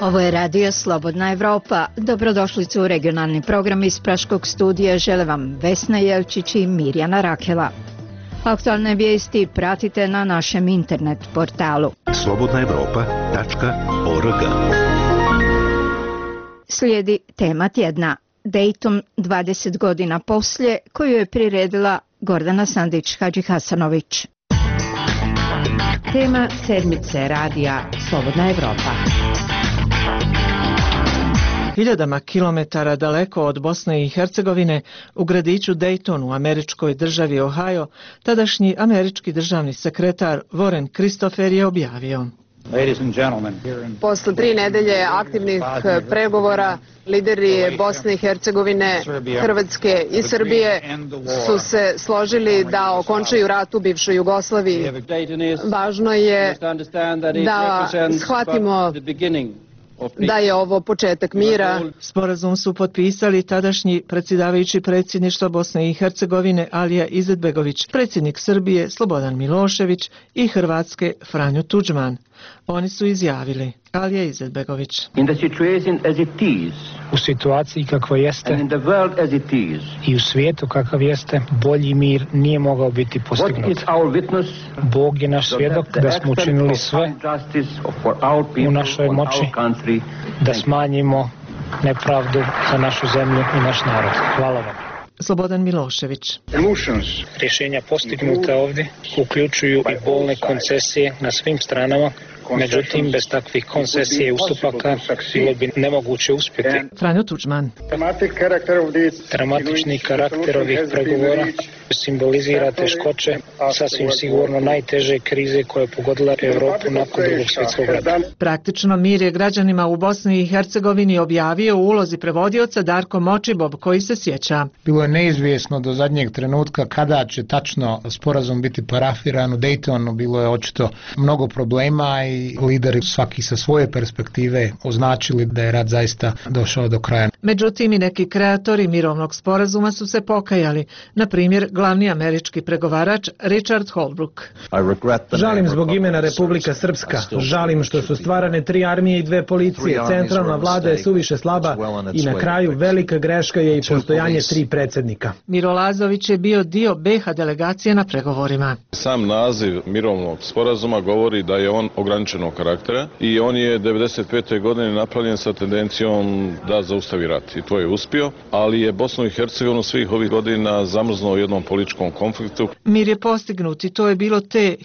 Ovo je radio Slobodna Evropa. Dobrodošlicu u regionalni program iz Praškog studija. Žele vam Vesna Jelčić i Mirjana Rakela. Aktualne vijesti pratite na našem internet portalu slobodnaevropa.org. Slijedi tema tjedna. Dayton 20 godina poslije, koju je priredila Gordana Sandić-Hadžihasanović. Tema sedmice radija Slobodna Evropa. Hiljadama kilometara daleko od Bosne i Hercegovine, u gradiću Dayton u američkoj državi Ohio, tadašnji američki državni sekretar Warren Christopher je objavio: Posle 3 nedelje aktivnih pregovora, lideri Bosne i Hercegovine, Hrvatske i Srbije su se složili da okončaju rat u bivšoj Jugoslaviji. Važno je da shvatimo da je ovo početak mira. Sporazum su potpisali tadašnji predsjedavajući predsjedništva Bosne i Hercegovine Alija Izetbegović, predsjednik Srbije Slobodan Milošević i Hrvatske Franjo Tuđman. Oni su izjavili: Alija Izetbegović: u situaciji kakva jeste i u svijetu kakav jeste, bolji mir nije mogao biti postignut. Bog je naš svjedok da smo učinili sve u našoj moći da smanjimo nepravdu za našu zemlju i naš narod. Hvala vam. Slobodan Milošević: Rješenja postignuta ovdje uključuju i bolne koncesije na svim stranama. Međutim, bez takvih koncesije i ustupaka bilo bi nemoguće uspjeti. Franjo Tuđman: Dramatični karakter ovih pregovora simbolizira teškoće, sasvim sigurno najteže krize koja je pogodila Europu nakon Drugog svjetskog rata. Praktično mir je građanima u Bosni i Hercegovini objavio u ulozi prevodioca Darko Močibob, koji se sjeća: bilo je neizvjesno do zadnjeg trenutka kada će tačno sporazum biti parafiran. U Daytonu bilo je očito mnogo problema i lideri svaki sa svoje perspektive označili da je rat zaista došao do kraja. Međutim, i neki kreatori mirovnog sporazuma su se pokajali. Na primjer, glavni američki pregovarač Richard Holbrooke: žalim zbog imena Republika Srpska. Žalim što su stvarane 3 armije i 2 policije. Centralna vlada je suviše slaba i na kraju velika greška je i postojanje 3 predsjednika. Miro Lazović je bio dio BiH delegacije na pregovorima. Sam naziv mirovnog sporazuma govori da je on ograničenog karaktera i on je 1995. godine napravljen sa tendencijom da zaustavi rat. I to je uspio, ali je Bosnu i Hercegovinu svih ovih godina zamrznuo u jednom političkom konfliktu. Mir je postignut i to je bilo te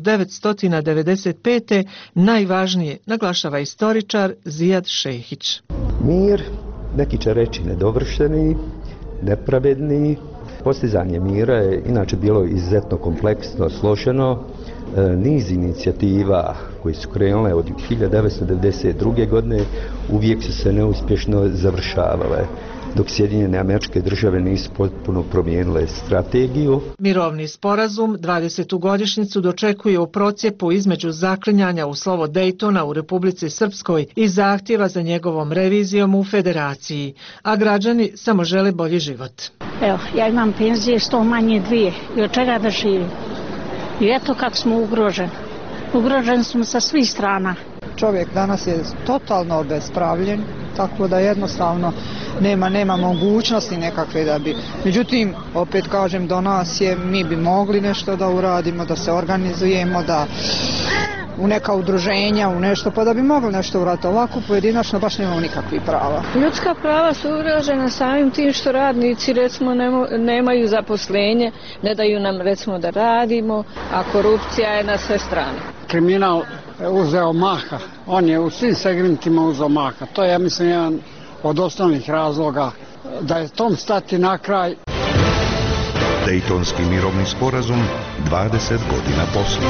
1995. najvažnije, naglašava istoričar Zijad Šehić. Mir, neki će reći nedovršeni, nepravedni. Postizanje mira je inače bilo izuzetno kompleksno, složeno. Niz inicijativa koji su krenule od 1992. godine uvijek su se neuspješno završavale, dok Sjedinjene Američke Države nisu potpuno promijenile strategiju. Mirovni sporazum 20. godišnjicu dočekuje u procjepu između zaklinjanja u slovo Daytona u Republici Srpskoj i zahtjeva za njegovom revizijom u Federaciji, a građani samo žele bolji život. Evo, ja imam penzije 100 manje 2 i od čega da živim? I eto kako smo ugroženi. Ugroženi smo sa svih strana. Čovjek danas je totalno obespravljen, tako da jednostavno nema mogućnosti nekakve da bi. Međutim, opet kažem, do nas je, mi bi mogli nešto da uradimo, da se organizujemo, da u neka udruženja, u nešto, pa da bi mogli nešto uraditi. Ovako pojedinačno baš nemamo nikakvih prava. Ljudska prava su ugrožena samim tim što radnici recimo nemaju zaposlenje, ne daju nam recimo da radimo, a korupcija je na sve strane. Kriminal je uzeo maha, on je u svim segmentima uzeo maha. To je, ja mislim, jedan od osnovnih razloga da je tom stati na kraj. Dejtonski mirovni sporazum 20 godina poslije.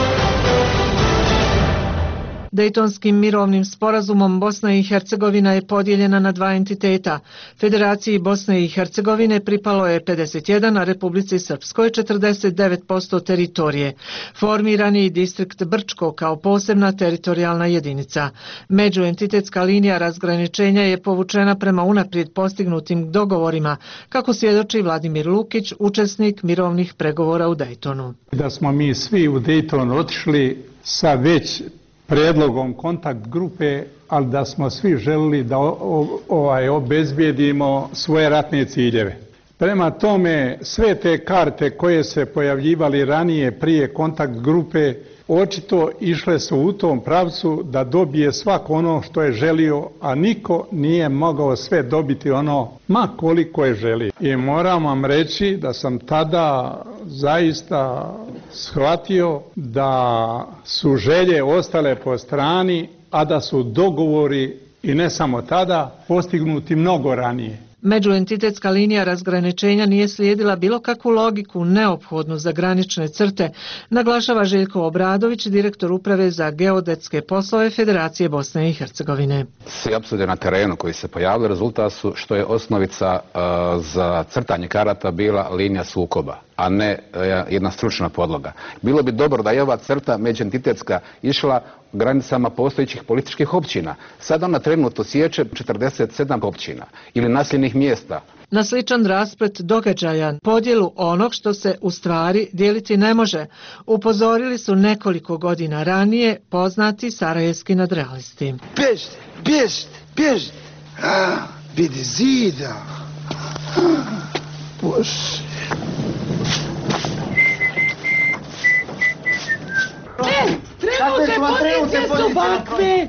Dejtonskim mirovnim sporazumom Bosna i Hercegovina je podijeljena na 2 entiteta. Federaciji Bosne i Hercegovine pripalo je 51, a Republici Srpskoj 49% teritorije. Formiran je i distrikt Brčko kao posebna teritorijalna jedinica. Međuentitetska linija razgraničenja je povučena prema unaprijed postignutim dogovorima, kako svjedoči Vladimir Lukić, učesnik mirovnih pregovora u Dejtonu. Da smo mi svi u Dejtonu otišli sa već predlogom kontakt grupe, ali da smo svi želili da obezbijedimo svoje ratne ciljeve. Prema tome, sve te karte koje se pojavljivali ranije prije kontakt grupe, očito išle su u tom pravcu da dobije svako ono što je želio, a niko nije mogao sve dobiti ono ma koliko je želio. I moram vam reći da sam tada zaista shvatio da su želje ostale po strani, a da su dogovori, i ne samo tada, postignuti mnogo ranije. Međuentitetska linija razgraničenja nije slijedila bilo kakvu logiku neophodnu za granične crte, naglašava Željko Obradović, direktor uprave za geodetske poslove Federacije Bosne i Hercegovine. Svi apsurde na terenu koji se pojavili rezultat su što je osnovica za crtanje karata bila linija sukoba, a ne jedna stručna podloga. Bilo bi dobro da je ova crta međuentitetska išla granicama postojećih političkih općina. Sad ona trenutno sječe 47 općina ili naseljenih mjesta. Na sličan rasplet događaja, podjelu onog što se u stvari dijeliti ne može, upozorili su nekoliko godina ranije poznati sarajevski nadrealisti. Bježite, bježite, bježite. Vidi zida. Bože. Trenutne pozicije su bakve.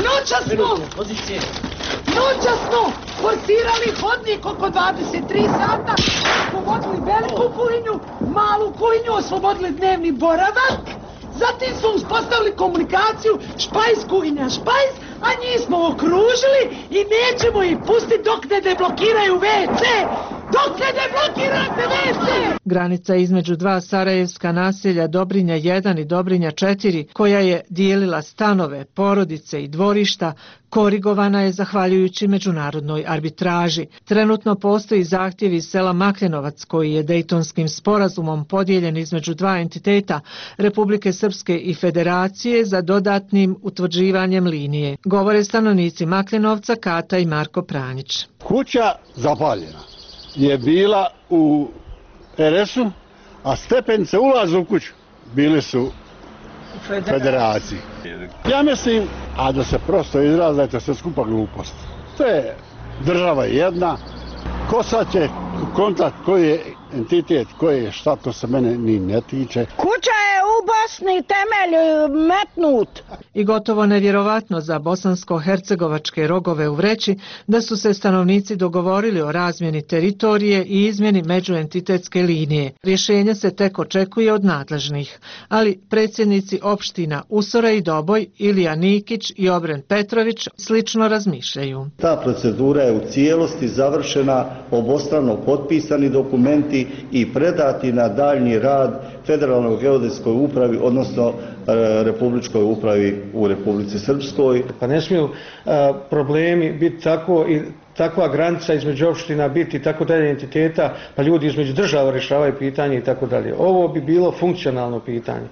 Noćas smo forsirali hodnik oko 23 sata, oslobodili veliku kuhinju, malu kuhinju, oslobodili dnevni boravak, zatim smo uspostavili komunikaciju špajs, kuhinja, špajs, a njih smo okružili i nećemo ih pustiti dok ne deblokiraju WC! Dok ne deblokirate WC! Granica između dva sarajevska naselja Dobrinja 1 i Dobrinja 4, koja je dijelila stanove, porodice i dvorišta, korigovana je zahvaljujući međunarodnoj arbitraži. Trenutno postoji zahtjev iz sela Makljenovac koji je Dejtonskim sporazumom podijeljen između dva entiteta, Republike Srpske i Federacije, za dodatnim utvrđivanjem linije. Govore stanovnici Makljenovca Kata i Marko Pranjić. Kuća zapaljena je bila u RS-u, a stepenice ulaza u kuću bili su u Federaciji. Ja mislim, a da se prosto izrazi, da je to sve skupa glupost. To je država jedna, ko sad će kontakt koji je entitet, koji je šta, to se mene ni ne tiče. Kuća je u Bosni temelj metnut. I gotovo nevjerovatno za bosansko-hercegovačke Rogove u Vreći da su se stanovnici dogovorili o razmjeni teritorije i izmjeni međuentitetske linije. Rješenje se tek očekuje od nadležnih, ali predsjednici opština Usora i Doboj, Ilija Nikić i Obren Petrović slično razmišljaju. Ta procedura je u cijelosti završena, obostrano potpisani dokumenti i predati na daljnji rad Federalnoj geodetskoj upravi, odnosno Republičkoj upravi u Republici Srpskoj. Pa ne smiju problemi biti tako i takva granica između opština biti tako dalje entiteta, pa ljudi između država rješavaju pitanje i tako dalje. Ovo bi bilo funkcionalno pitanje.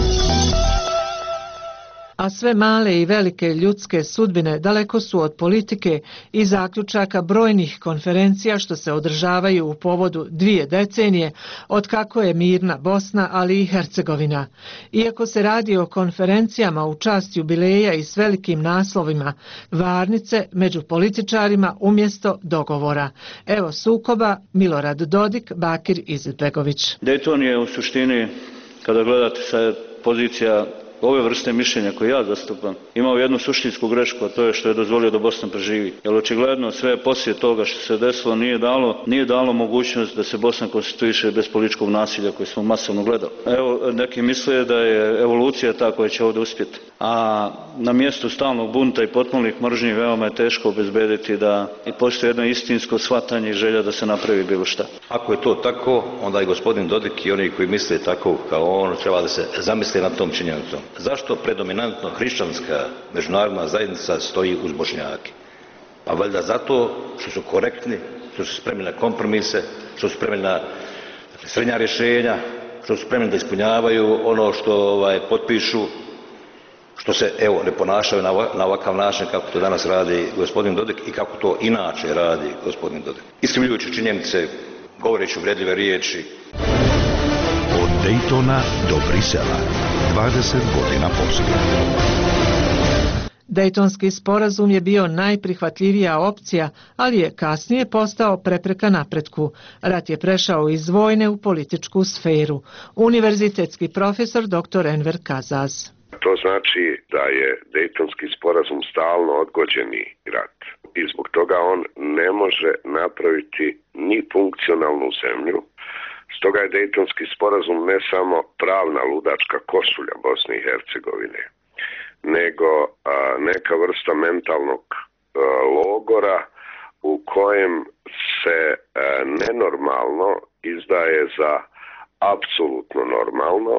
A sve male i velike ljudske sudbine daleko su od politike i zaključaka brojnih konferencija što se održavaju u povodu 2 decenije od kako je mirna Bosna, ali i Hercegovina. Iako se radi o konferencijama u čast jubileja i s velikim naslovima, varnice među političarima umjesto dogovora. Evo sukoba Milorad Dodik, Bakir Izetbegović. Dayton je u suštini, kada gledate sa pozicija ove vrste mišljenja koje ja zastupam, imao jednu suštinsku grešku, a to je što je dozvolio da Bosna preživi. Jer očigledno sve poslije toga što se desilo nije dalo mogućnost da se Bosna konstituiše bez političkog nasilja koje smo masovno gledali. Evo, neki misle da je evolucija ta koja će ovdje uspjeti. A na mjestu stalnog bunta i potpunih mržnji veoma je teško obezbediti da i postoji jedno istinsko shvatanje i želja da se napravi bilo šta. Ako je to tako, onda i gospodin Dodik i oni koji misle tako kao on treba da se zamisle nad tom činjenicom. Zašto predominantno hrišćanska međunarodna zajednica stoji uz Bošnjake? Pa valjda zato što su korektni, što su spremni na kompromise, što su spremni na srednja rješenja, što su spremni da ispunjavaju ono što potpišu, što se ne ponašaju na ovakav način kako to danas radi gospodin Dodik i kako to inače radi gospodin Dodik. Iskrivljujući činjenice, govoreći uvredljive riječi. Od Daytona do Brisela, 20 godina poslije. Dejtonski sporazum je bio najprihvatljivija opcija, ali je kasnije postao prepreka napretku. Rat je prešao iz vojne u političku sferu. Univerzitetski profesor dr. Enver Kazaz. To znači da je Dejtonski sporazum stalno odgođeni rat i zbog toga on ne može napraviti ni funkcionalnu zemlju. Stoga je Dejtonski sporazum ne samo pravna ludačka košulja Bosne i Hercegovine, nego neka vrsta mentalnog logora u kojem se nenormalno izdaje za apsolutno normalno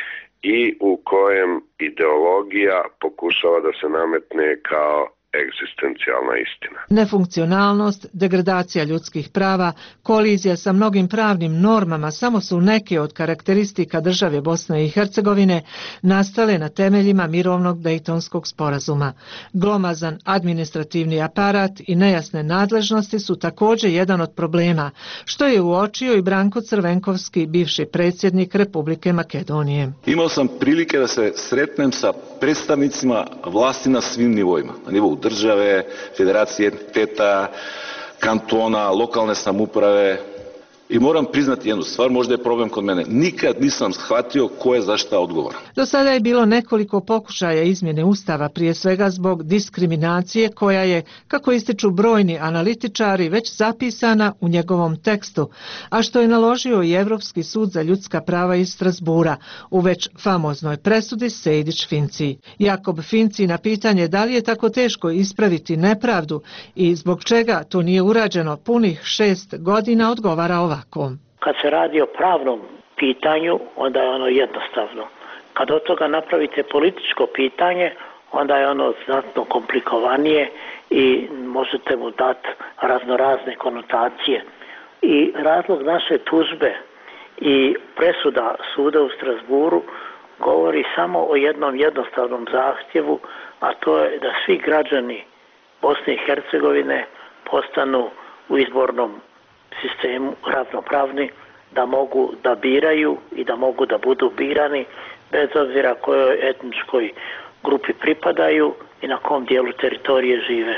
i u kojem ideologija pokušava da se nametne kao egzistencijalna istina. Nefunkcionalnost, degradacija ljudskih prava, kolizija sa mnogim pravnim normama samo su neke od karakteristika države Bosne i Hercegovine nastale na temeljima mirovnog Dejtonskog sporazuma. Glomazan administrativni aparat i nejasne nadležnosti su također jedan od problema, što je uočio i Branko Crvenkovski, bivši predsjednik Republike Makedonije. Imao sam prilike da se sretnem sa predstavnicima vlasti na svim nivoima, na nivou države, federacije entiteta, kantona, lokalne samouprave. I moram priznati jednu stvar, možda je problem kod mene. Nikad nisam shvatio ko je za šta odgovoran. Do sada je bilo nekoliko pokušaja izmjene Ustava, prije svega zbog diskriminacije koja je, kako ističu brojni analitičari, već zapisana u njegovom tekstu, a što je naložio i Europski sud za ljudska prava iz Strasbura u već famoznoj presudi Sejdić-Finci. Jakob Finci na pitanje da li je tako teško ispraviti nepravdu i zbog čega to nije urađeno punih 6 godina odgovara ovako. Kad se radi o pravnom pitanju, onda je ono jednostavno. Kad od toga napravite političko pitanje, onda je ono znatno komplikovanije i možete mu dati raznorazne konotacije. I razlog naše tužbe i presuda suda u Strasburu govori samo o jednom jednostavnom zahtjevu, a to je da svi građani Bosne i Hercegovine postanu u izbornom sistemu ravnopravni, da mogu da biraju i da mogu da budu birani bez obzira kojoj etničkoj grupi pripadaju i na kom dijelu teritorije žive.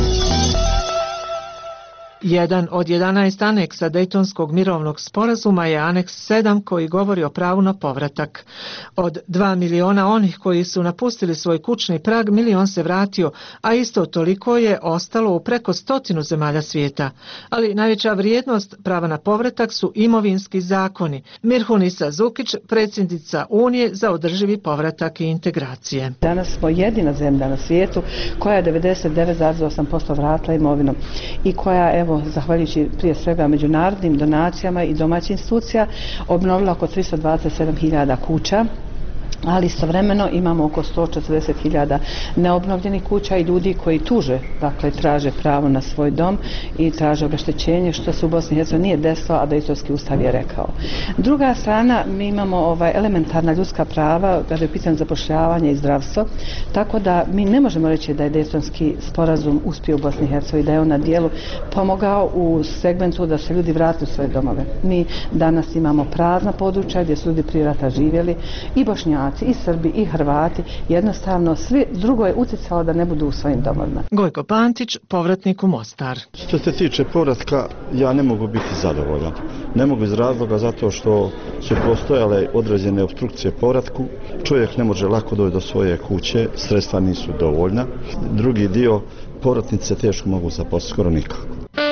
Jedan od 11 aneksa Dejtonskog mirovnog sporazuma je aneks 7 koji govori o pravu na povratak. Od 2 miliona onih koji su napustili svoj kućni prag, 1 milion se vratio, a isto toliko je ostalo u preko 100 zemalja svijeta. Ali najveća vrijednost prava na povratak su imovinski zakoni. Mirhunisa Zukić, predsjednica Unije za održivi povratak i integracije. Danas smo jedina zemlja na svijetu koja je 99,8% vratila imovinom i koja, zahvaljujući prije svega međunarodnim donacijama i domaćih institucija, obnovila oko 327.000 kuća, ali istovremeno imamo oko 140.000 neobnovljenih kuća i ljudi koji tuže, dakle traže pravo na svoj dom i traže obeštećenje, što se u Bosni i Hercegovini nije desilo, a Dejtonski ustav je rekao. Druga strana, mi imamo elementarna ljudska prava kada je pitanje zapošljavanja i zdravstvo, tako da mi ne možemo reći da je Dejtonski sporazum uspio u Bosni i Hercegovini, da je on na dijelu pomogao u segmentu da se ljudi vrate u svoje domove. Mi danas imamo prazna područja gdje su ljudi prije rata živjeli, i Bošnjaci, i Srbi, i Hrvati, jednostavno svi drugo je utjecalo da ne budu u svojim domovima. Gojko Pantić, povratnik u Mostar. Što se tiče povratka, ja ne mogu biti zadovoljan. Ne mogu iz razloga zato što su postojale određene opstrukcije povratku. Čovjek ne može lako doći do svoje kuće, sredstva nisu dovoljna. Drugi dio, povratnice teško mogu zaposliti, skoro nikako.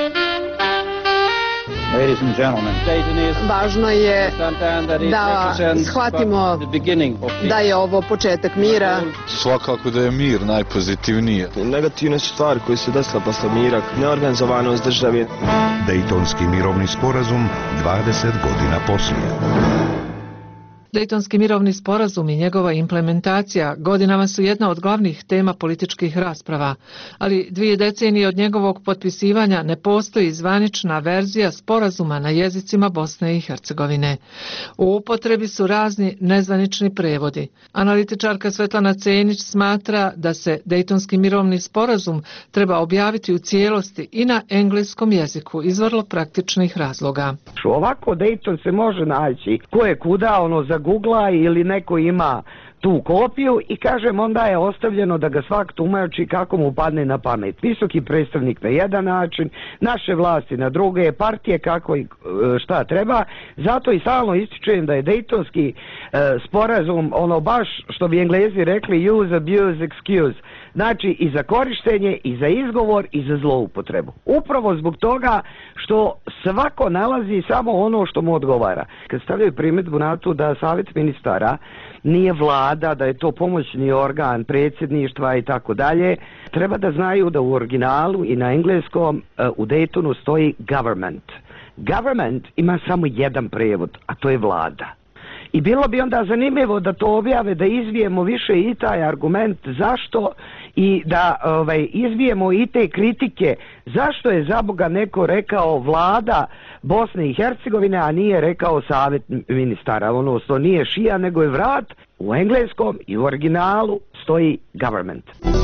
Važno je da shvatimo da je ovo početak mira. Svakako da je mir najpozitivnije. Negativne su stvari koje se desile posle mira, neorganizovanost države. Dejtonski mirovni sporazum 20 godina poslije. Dejtonski mirovni sporazum i njegova implementacija godinama su jedna od glavnih tema političkih rasprava, ali 2 decenije od njegovog potpisivanja ne postoji zvanična verzija sporazuma na jezicima Bosne i Hercegovine. U upotrebi su razni nezvanični prevodi. Analitičarka Svetlana Cenić smatra da se Dejtonski mirovni sporazum treba objaviti u cijelosti i na engleskom jeziku iz vrlo praktičnih razloga. Ovako Dejton se može naći ko je kuda, za Googla ili neko ima tu kopiju i kažem onda je ostavljeno da ga svak tumači kako mu padne na pamet. Visoki predstavnik na jedan način, naše vlasti na druge, partije kako i šta treba. Zato i stalno ističujem da je Dejtonski sporazum ono baš što bi Englezi rekli use, abuse, excuse. Znači i za korištenje, i za izgovor, i za zloupotrebu. Upravo zbog toga što svako nalazi samo ono što mu odgovara. Kad stavljaju primjedbu na to da savjet ministara nije vlada, da je to pomoćni organ predsjedništva i tako dalje, treba da znaju da u originalu i na engleskom u Daytonu stoji government. Government ima samo jedan prijevod, a to je vlada. I bilo bi onda zanimljivo da to objave, da izvijemo više i taj argument zašto i da izvijemo i te kritike zašto je za Boga neko rekao vlada Bosne i Hercegovine, a nije rekao savjet ministara. Ono što nije šija nego je vrat, u engleskom i u originalu stoji government.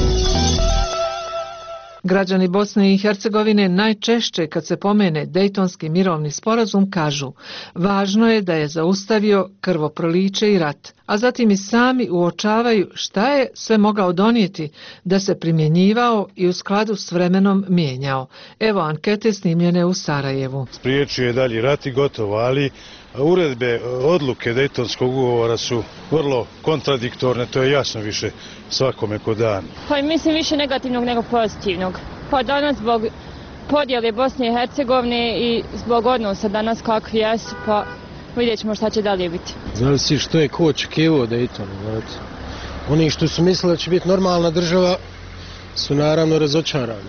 Građani Bosne i Hercegovine najčešće kad se pomene Dejtonski mirovni sporazum kažu važno je da je zaustavio krvoproliće i rat, a zatim i sami uočavaju šta je sve mogao donijeti da se primjenjivao i u skladu s vremenom mijenjao. Evo ankete snimljene u Sarajevu. Spriječio je dalji rat i gotovo, ali uredbe, odluke Dejtonskog ugovora su vrlo kontradiktorne, to je jasno više svakome ko dan. Pa mislim više negativnog nego pozitivnog. Pa danas zbog podjele Bosne i Hercegovine i zbog odnosa danas kakvi jesu, pa vidjet ćemo šta će dalje biti. Znali si što je ko očekivao Dejton, znate. Oni što su mislili da će biti normalna država su naravno razočarani.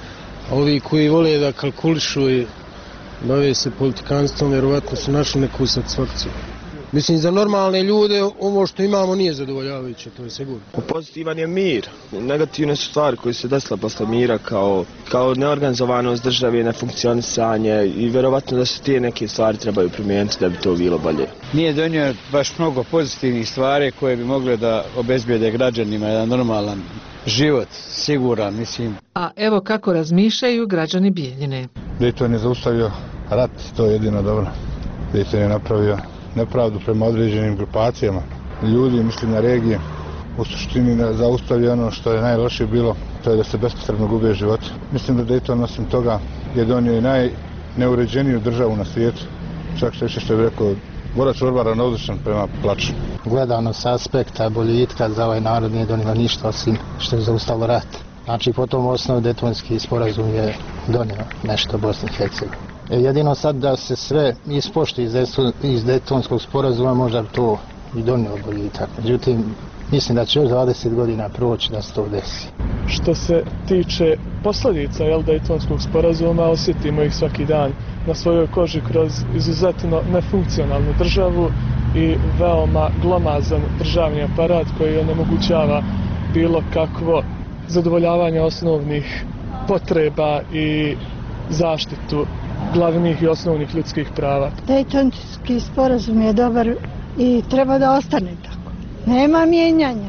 A ovi koji vole da kalkulišu i bave se politikanstvom, vjerovatno su našli neku satisfakciju. Mislim, za normalne ljude ovo što imamo nije zadovoljavajuće, to je sigurno. Pozitivan je mir. Negativne su stvari koje se desile posle mira kao neorganizovanost države, nefunkcionisanje i vjerovatno da se te neke stvari trebaju primijeniti da bi to bilo bolje. Nije donio baš mnogo pozitivnih stvari koje bi mogle da obezbijede građanima jedan normalan život, siguran, mislim. A evo kako razmišljaju građani Bijeljine. Dejton je zaustavio rat, to je jedino dobro. Dejton je napravio nepravdu prema određenim grupacijama ljudi, mislim na regije. U suštini zaustavio ono što je najlošije bilo, to je da se bespotrebno gube život. Mislim da Dejton osim toga je donio i najneuređeniju državu na svijetu. Čak što je rekao, Borac Orbara odličan prema plaću. Gledano s aspekta boljitka za ovaj narod nije donijelo ništa osim što je zaustavilo rat. Znači po tom osnovu Dejtonski sporazum je donio nešto Bosni i Hercegovini. Jedino sad da se sve ispoštuje iz Dejtonskog sporazuma možda bi to i donio boljitak. Međutim, mislim da će još 20 godina proći da se to desi. Što se tiče posljedica Dejtonskog sporazuma, osjetimo ih svaki dan na svojoj koži kroz izuzetno nefunkcionalnu državu i veoma glomazan državni aparat koji onemogućava bilo kakvo zadovoljavanje osnovnih potreba i zaštitu glavnih i osnovnih ljudskih prava. Dejtonski sporazum je dobar i treba da ostane tako. Nema mijenjanja.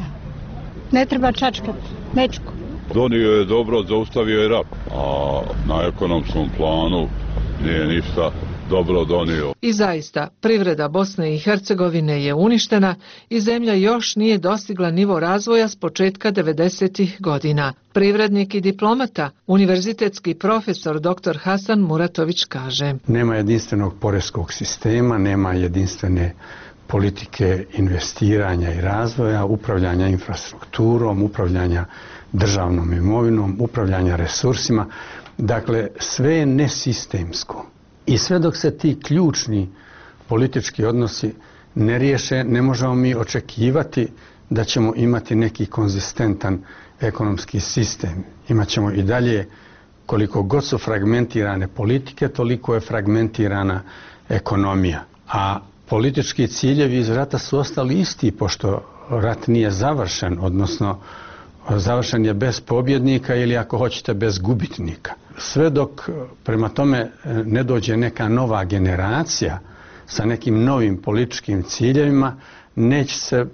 Ne treba čačkati mečku. Donio je dobro, zaustavio je rat, a na ekonomskom planu nije ništa dobro donio. I zaista, privreda Bosne i Hercegovine je uništena i zemlja još nije dostigla nivo razvoja s početka 90-ih godina. Privrednik i diplomata, univerzitetski profesor dr. Hasan Muratović kaže: Nema jedinstvenog poreskog sistema, nema jedinstvene politike investiranja i razvoja, upravljanja infrastrukturom, upravljanja državnom imovinom, upravljanja resursima. Dakle, sve je nesistemsko. I sve dok se ti ključni politički odnosi ne riješe, ne možemo mi očekivati da ćemo imati neki konzistentan ekonomski sistem. Imaćemo i dalje, koliko god su fragmentirane politike, toliko je fragmentirana ekonomija. A politički ciljevi iz rata su ostali isti, pošto rat nije završen, odnosno završen je bez pobjednika ili ako hoćete bez gubitnika. Sve dok prema tome ne dođe neka nova generacija sa nekim novim političkim ciljevima, neće se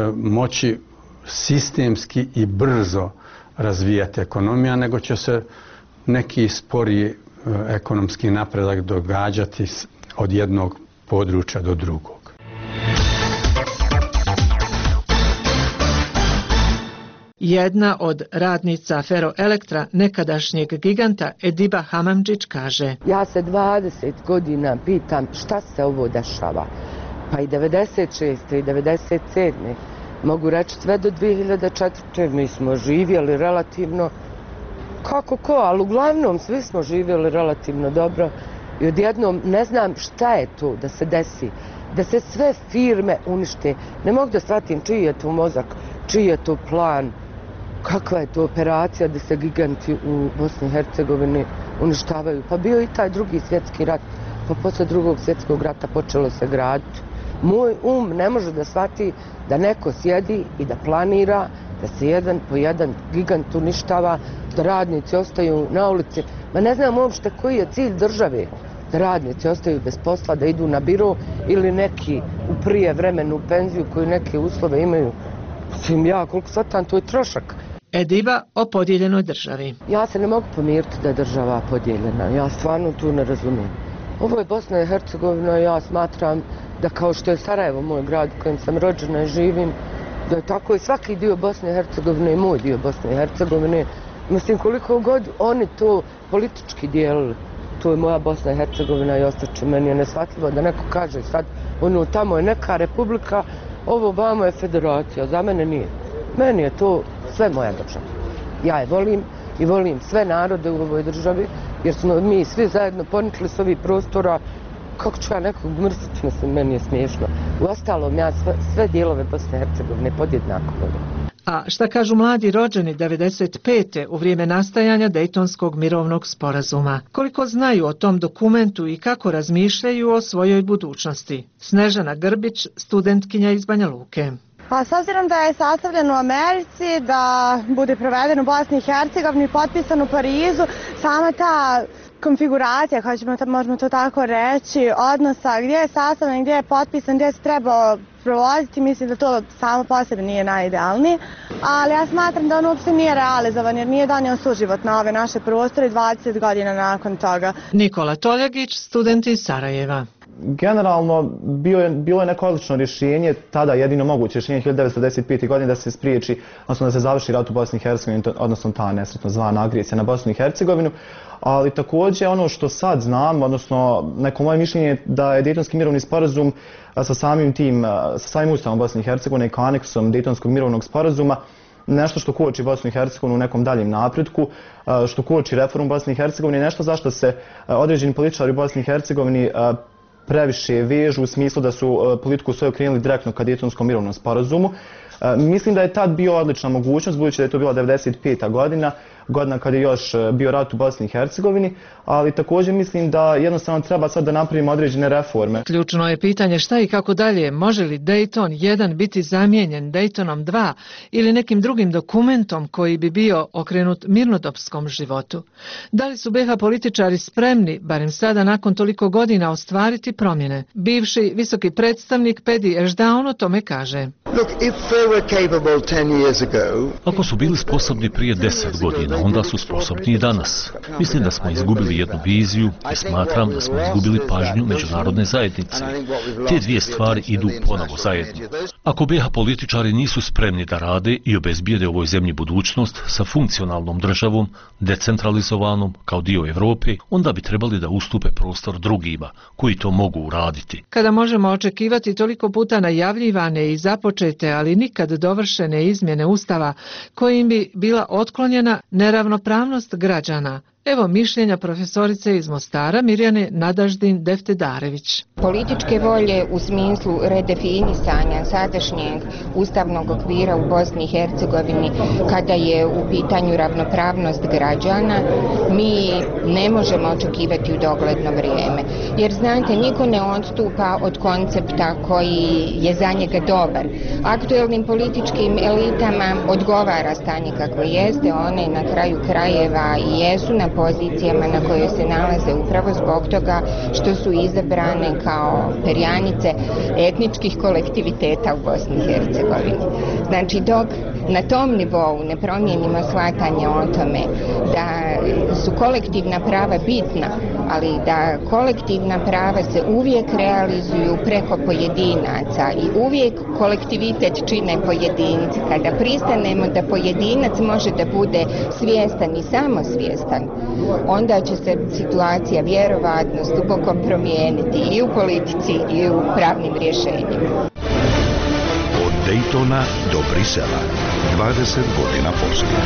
moći sistemski i brzo razvijati ekonomija, nego će se neki sporiji ekonomski napredak događati od jednog područja do drugog. Jedna od radnica Feroelektra, nekadašnjeg giganta Ediba Hamamdžić, kaže: Ja se 20 godina pitam šta se ovo dešava. Pa i 96. i 97. Mogu reći sve do 2004. Mi smo živjeli relativno kako ko, ali uglavnom svi smo živjeli relativno dobro i odjednom ne znam šta je to da se desi, da se sve firme unište. Ne mogu da shvatim čiji je to mozak, čiji je to plan, kakva je to operacija da se giganti u Bosni i Hercegovini uništavaju. Pa bio i taj drugi svjetski rat, pa posle drugog svjetskog rata počelo se graditi. Moj ne može da shvati da neko sjedi i da planira da se jedan po jedan gigant uništava, da radnici ostaju na ulici. Ma ne znam uopšte koji je cilj države, da radnici ostaju bez posla, da idu na biro ili neki u prije vremenu u penziju koji neke uslove imaju. Mislim, ja koliko shvatam, to je trošak. Ediba o podijeljenoj državi. Ja se ne mogu pomiriti da je država podijeljena, ja stvarno tu ne razumijem. Ovo je Bosna i Hercegovina i ja smatram da kao što je Sarajevo moj grad u kojem sam rođena i živim, da je tako i svaki dio Bosne i Hercegovine i moj dio Bosne i Hercegovine. Mislim, koliko god oni to politički dijelili, to je moja Bosna i Hercegovina i ostaće. Meni je neshvatljivo da neko kaže sad, ono tamo je neka republika, ovo vamo je federacija, za mene nije. Meni je to sve moja država. Ja je volim i volim sve narode u ovoj državi, jer smo mi svi zajedno ponikli s ovih prostora. Kako ću ja nekog mrziti, mislim, meni je smiješno. Uostalom, ja sve dijelove Bosne i Hercegovine podjednako volim. A šta kažu mladi rođeni 95. u vrijeme nastajanja Dejtonskog mirovnog sporazuma? Koliko znaju o tom dokumentu i kako razmišljaju o svojoj budućnosti? Snežana Grbić, studentkinja iz Banja Luke. Pa s obzirom da je sastavljen u Americi, da bude proveden u Bosni i Hercegovini, potpisan u Parizu, sama ta konfiguracija, možemo to tako reći, odnosa gdje je sastavljen, gdje je potpisan, gdje se trebao provoziti, mislim da to samo po sebi nije najidealnije, ali ja smatram da on uopšte nije realizovan jer nije donio suživot na ove naše prostore 20 godina nakon toga. Nikola Toljagić, student iz Sarajeva. Generalno, bilo je neko odlično rješenje, tada jedino moguće rješenje 1995. godine da se spriječi, odnosno da se završi rat u Bosni i Hercegovini, odnosno ta nesretno zvana agresija na Bosnu i Hercegovinu. Ali također ono što sad znam, odnosno neko moje mišljenje je da je Dejtonski mirovni sporazum sa samim ustavom Bosne i Hercegovine i kao aneksom Dejtonskog mirovnog sporazuma nešto što koči Bosnu i Hercegovinu u nekom daljem napretku, što koči reformu Bosne i Hercegovine, nešto zašto se određeni političari u Bosni i Hercegovini previše vežu u smislu da su politiku svoju krenuli direktno ka Dejtonskom mirovnom sporazumu. Mislim da je tad bio odlična mogućnost, budući da je to bila 95. godina kada je još bio rat u Bosni i Hercegovini, ali također mislim da jednostavno treba sad da napravimo određene reforme. Ključno je pitanje šta i kako dalje. Može li Dejton 1 biti zamijenjen Dejtonom 2 ili nekim drugim dokumentom koji bi bio okrenut mirnodopskom životu? Da li su BiH političari spremni, barem sada nakon toliko godina, ostvariti promjene? Bivši visoki predstavnik Pedi Ešdaun o tome kaže. Ako su bili sposobni prije 10 godina, onda su sposobni i danas. Mislim da smo izgubili jednu viziju i smatram da smo izgubili pažnju međunarodne zajednice. Te dvije stvari idu ponovo zajedno. Ako BiH političari nisu spremni da rade i obezbijede ovoj zemlji budućnost sa funkcionalnom državom, decentralizovanom kao dio Evrope, onda bi trebali da ustupe prostor drugima koji to mogu uraditi. Kada možemo očekivati toliko puta najavljivane i započete, ali nikad dovršene izmjene Ustava kojim bi bila otklonjena neravnopravnost građana? Evo mišljenja profesorice iz Mostara Mirjane Nadaždin Deftedarević. Političke volje u smislu redefinisanja sadašnjeg ustavnog okvira u Bosni i Hercegovini kada je u pitanju ravnopravnost građana mi ne možemo očekivati u dogledno vrijeme. Jer znate, niko ne odstupa od koncepta koji je za njega dobar. Aktuelnim političkim elitama odgovara stanje kakvo jeste, one na kraju krajeva i jesu na pozicijama na kojoj se nalaze upravo zbog toga što su izabrane kao perjanice etničkih kolektiviteta u Bosni i Hercegovini. Znači, dok na tom nivou ne promijenimo shvatanje o tome da su kolektivna prava bitna ali da kolektivna prava se uvijek realizuju preko pojedinaca i uvijek kolektivitet čine pojedinci. Kada pristanemo da pojedinac može da bude svjestan i samosvjestan, onda će se situacija vjerovatno duboko promijeniti i u politici i u pravnim rješenjima. Od Daytona do Brisela, 20 godina poslije.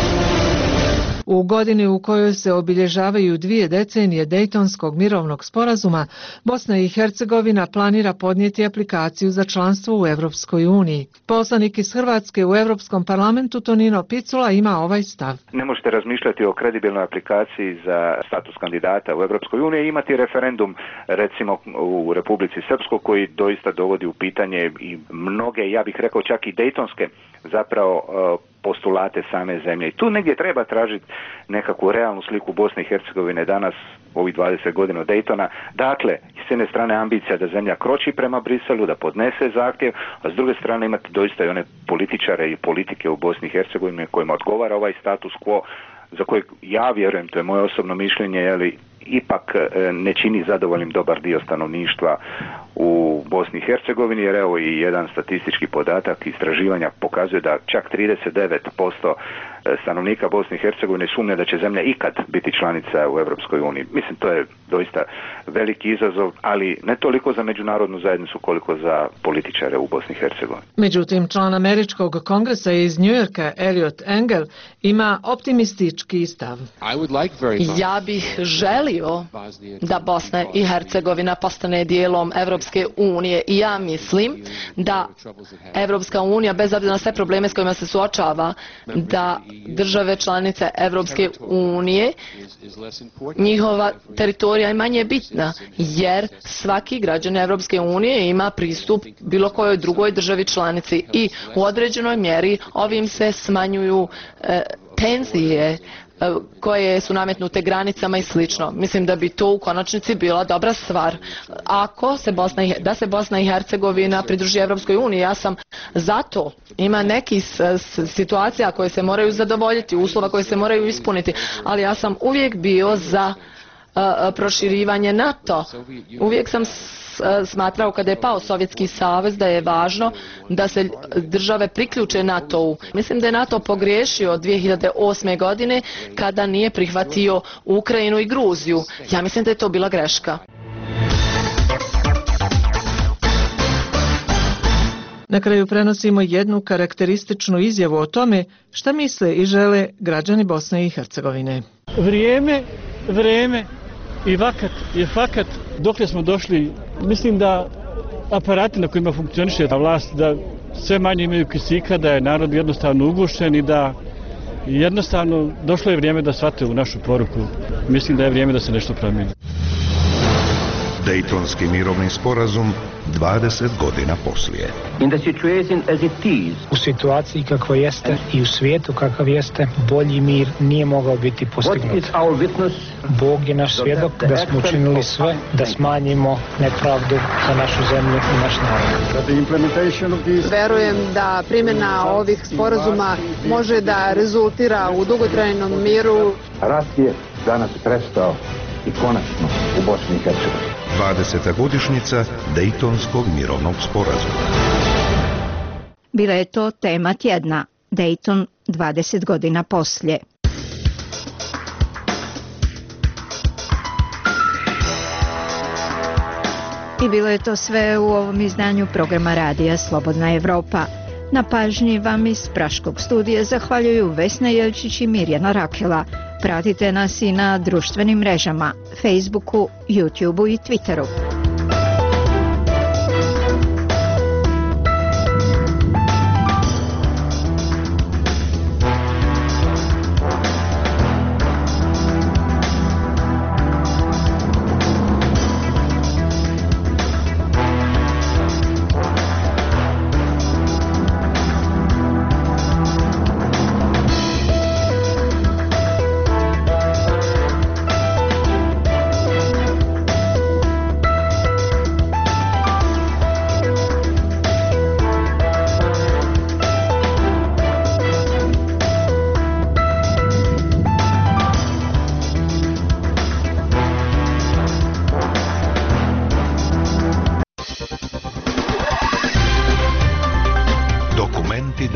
U godini u kojoj se obilježavaju 2 decenije Dejtonskog mirovnog sporazuma, Bosna i Hercegovina planira podnijeti aplikaciju za članstvo u Europskoj uniji. Poslanik iz Hrvatske u Europskom parlamentu Tonino Picula ima ovaj stav. Ne možete razmišljati o kredibilnoj aplikaciji za status kandidata u Europskoj uniji i imati referendum recimo u Republici Srpskoj koji doista dovodi u pitanje i mnoge, ja bih rekao čak i dejtonske zapravo postulate same zemlje. I tu negdje treba tražiti nekakvu realnu sliku Bosne i Hercegovine danas, ovih 20 godina od Daytona. Dakle, s jedne strane ambicija da zemlja kroči prema Briselu, da podnese zahtjev, a s druge strane imati doista i one političare i politike u Bosni i Hercegovini kojima odgovara ovaj status quo, za kojeg ja vjerujem, to je moje osobno mišljenje, ipak ne čini zadovoljnim dobar dio stanovništva u Bosni i Hercegovini, jer evo i jedan statistički podatak istraživanja pokazuje da čak 39% stanovnika Bosne i Hercegovine sumnja da će zemlja ikad biti članica u Europskoj uniji. Mislim, to je doista veliki izazov, ali ne toliko za međunarodnu zajednicu koliko za političare u Bosni i Hercegovini. Međutim, član Američkog kongresa iz New Yorka, Elliot Engel, ima optimistički stav. Ja bih želio da Bosna i Hercegovina postane dijelom Europske unije i ja mislim da Europska unija, bez obzira na sve probleme s kojima se suočava, da države članice Europske unije, njihova teritorija je manje bitna, jer svaki građanin Europske unije ima pristup bilo kojoj drugoj državi članici i u određenoj mjeri ovim se smanjuju tenzije koje su nametnute granicama i slično. Mislim da bi to u konačnici bila dobra stvar. Ako se Bosna i Hercegovina pridruži Europskoj uniji, ja sam za to. Ima nekih situacija koje se moraju zadovoljiti, uslova koje se moraju ispuniti, ali ja sam uvijek bio za proširivanje NATO. Uvijek sam smatrao kada je pao Sovjetski savez da je važno da se države priključe NATO-u. Mislim da je NATO pogriješio 2008. godine kada nije prihvatio Ukrajinu i Gruziju. Ja mislim da je to bila greška. Na kraju prenosimo jednu karakterističnu izjavu o tome šta misle i žele građani Bosne i Hercegovine. Vrijeme i vakat je fakat. Dokle smo došli, mislim da aparati na kojima funkcioniše ta vlast, da sve manje imaju kisika, da je narod jednostavno ugušen i da jednostavno došlo je vrijeme da shvate u našu poruku. Mislim da je vrijeme da se nešto promijeni. Dejtonski mirovni sporazum 20 godina poslije. U situaciji kakva jeste i u svijetu kakav jeste, bolji mir nije mogao biti postignut. Bog je naš svjedok da smo učinili sve da smanjimo nepravdu za našu zemlju i naš narod. Verujem da primjena ovih sporazuma može da rezultira u dugotrajnom miru. Rat je danas prestao i konačno u Bosni i Hercegovini. 20. godišnjica Dejtonskog mirovnog sporazuma. Bila je to tema tjedna. Dejton 20 godina poslije. I bilo je to sve u ovom izdanju programa radija Slobodna Evropa. Na pažnji vam iz Praškog studija zahvaljuju Vesna Jelčić i Mirjana Rakela. Pratite nas i na društvenim mrežama, Facebooku, YouTubeu i Twitteru.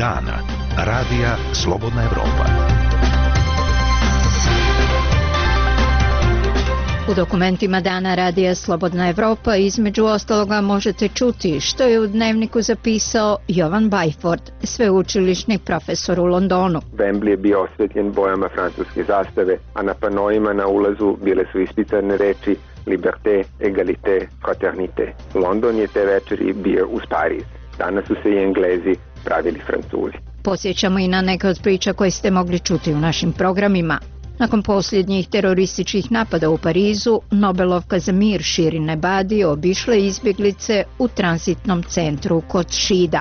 dana Radija Slobodna Evropa. U dokumentima Dana Radija Slobodna Evropa između ostaloga možete čuti što je u dnevniku zapisao Jovan Byford, sveučilišni profesor u Londonu. Wembley je bio osvetljen bojama francuske zastave, a na panojima na ulazu bile su ispisane reči Liberté, Egalité, Fraternité. London je te večeri bio uz Pariz. Danas su se i Englezi pravili Francuzi. Posjećamo i na neke od priča koje ste mogli čuti u našim programima. Nakon posljednjih terorističkih napada u Parizu, Nobelovka za mir Shirin Ebadi obišla izbjeglice u tranzitnom centru kod Šida.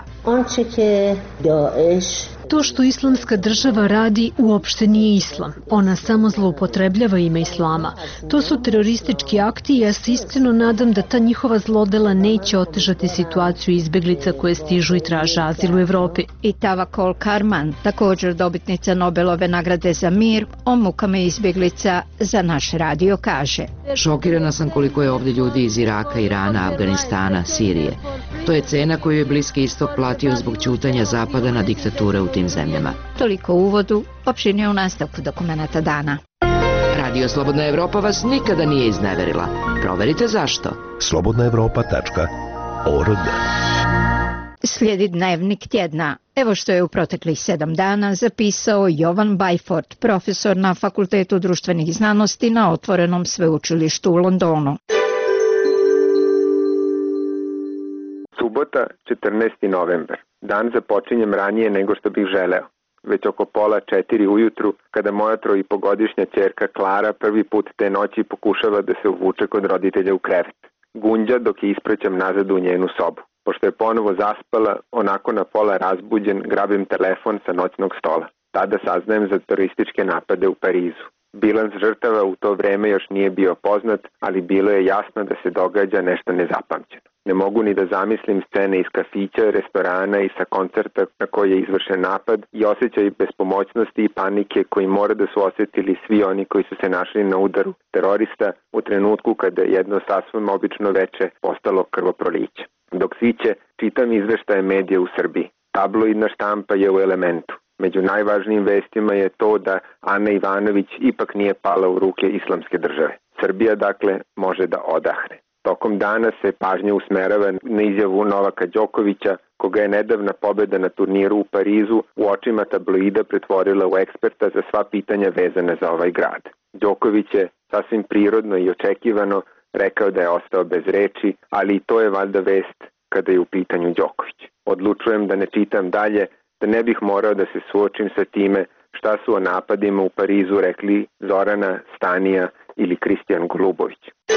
To što islamska država radi uopšte nije islam. Ona samo zloupotrebljava ime islama. To su teroristički akti i ja se iskreno nadam da ta njihova zlodela neće otežati situaciju izbjeglica koje stižu i traže azil u Evropi. I Tawakkol Karman, također dobitnica Nobelove nagrade za mir, o mukama izbjeglica za naš radio kaže. Šokirana sam koliko je ovdje ljudi iz Iraka, Irana, Afganistana, Sirije. To je cena koju je Bliski istok platio zbog ćutanja Zapada na diktature u tim zemljama. Toliko u uvodu, opširnije u nastavku dokumenta dana. Radio Slobodna Evropa vas nikada nije izneverila. Proverite zašto. slobodnaevropa.org. Slijedi dnevnik tjedna. Evo što je u proteklih 7 dana zapisao Jovan Byford, profesor na Fakultetu društvenih znanosti na Otvorenom sveučilištu u Londonu. Subota, 14. novembar. Dan započinjem ranije nego što bih želeo. Već oko 3:30 ujutru, kada moja 3,5-godišnja ćerka Klara prvi put te noći pokušava da se uvuče kod roditelja u krevet. Gunđa dok je ispraćam nazad u njenu sobu. Pošto je ponovo zaspala, onako na pola razbuđen, grabim telefon sa noćnog stola. Tada saznajem za terorističke napade u Parizu. Bilans žrtava u to vreme još nije bio poznat, ali bilo je jasno da se događa nešto nezapamćeno. Ne mogu ni da zamislim scene iz kafića, restorana i sa koncerta na koji je izvršen napad i osjećaj bespomoćnosti i panike koji mora da su osjetili svi oni koji su se našli na udaru terorista u trenutku kada je jedno sasvim obično veče postalo krvoproliće. Dok sviće, čitam izveštaje medija u Srbiji. Tabloidna štampa je u elementu. Među najvažnijim vestima je to da Ana Ivanović ipak nije pala u ruke islamske države. Srbija, dakle, može da odahne. Tokom dana se pažnja usmerava na izjavu Novaka Đokovića, koga je nedavna pobjeda na turniru u Parizu u očima tabloida pretvorila u eksperta za sva pitanja vezane za ovaj grad. Đoković je sasvim prirodno i očekivano rekao da je ostao bez reči, ali i to je valjda vest kada je u pitanju Đoković. Odlučujem da ne čitam dalje, da ne bih morao da se suočim sa time šta su o napadima u Parizu rekli Zorana, Stanija ili Kristijan Golubović.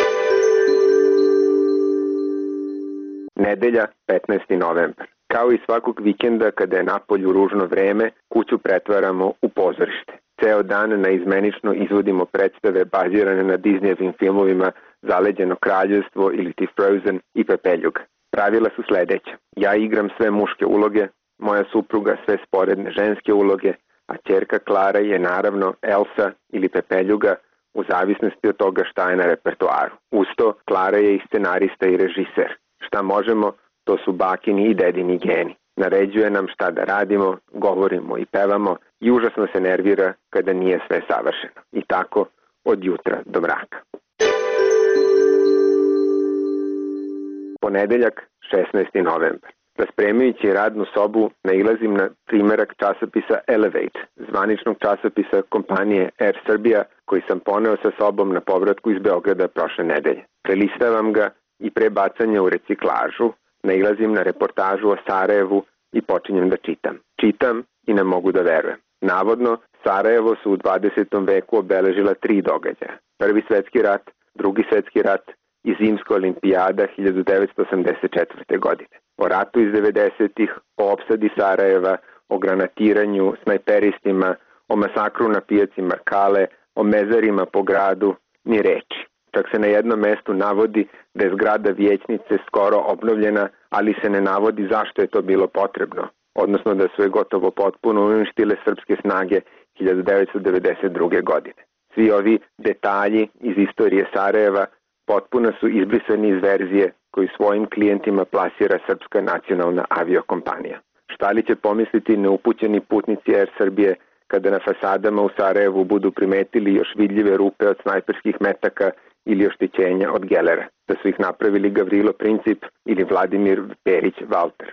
Nedelja, 15. novembar. Kao i svakog vikenda kada je napolju ružno vreme, kuću pretvaramo u pozorište. Ceo dan naizmenično izvodimo predstave bazirane na Disneyevim filmovima Zaleđeno kraljevstvo ili ti Frozen i Pepeljuga. Pravila su sledeća. Ja igram sve muške uloge, moja supruga sve sporedne ženske uloge, a ćerka Klara je naravno Elsa ili Pepeljuga u zavisnosti od toga šta je na repertoaru. Usto, Klara je i scenarista i režiser. Šta možemo, to su bakini i dedini geni. Naređuje nam šta da radimo, govorimo i pevamo i užasno se nervira kada nije sve savršeno. I tako od jutra do mraka. Ponedeljak, 16. novembar. Raspremajući radnu sobu, nailazim na primerak časopisa Elevate, zvaničnog časopisa kompanije Air Serbia, koji sam poneo sa sobom na povratku iz Beograda prošle nedelje. Prelistavam ga i pre bacanja u reciklažu, nailazim na reportažu o Sarajevu i počinjem da čitam. Čitam i ne mogu da verujem. Navodno, Sarajevo su u 20. veku obeležila 3 događaja. Prvi svetski rat, drugi svetski rat i zimska olimpijada 1984. godine. O ratu iz 90-ih, o opsadi Sarajeva, o granatiranju, snajperistima, o masakru na pijaci Markale, o mezarima po gradu, ni reči. Čak se na jednom mestu navodi da je zgrada vijećnice skoro obnovljena, ali se ne navodi zašto je to bilo potrebno, odnosno da su je gotovo potpuno uništile srpske snage 1992. godine. Svi ovi detalji iz istorije Sarajeva potpuno su izbrisani iz verzije koju svojim klijentima plasira Srpska nacionalna aviokompanija. Šta li će pomisliti neupućeni putnici Air Srbije kada na fasadama u Sarajevu budu primetili još vidljive rupe od snajperskih metaka ili oštećenja od gelera, da su ih napravili Gavrilo Princip ili Vladimir Perić Valter.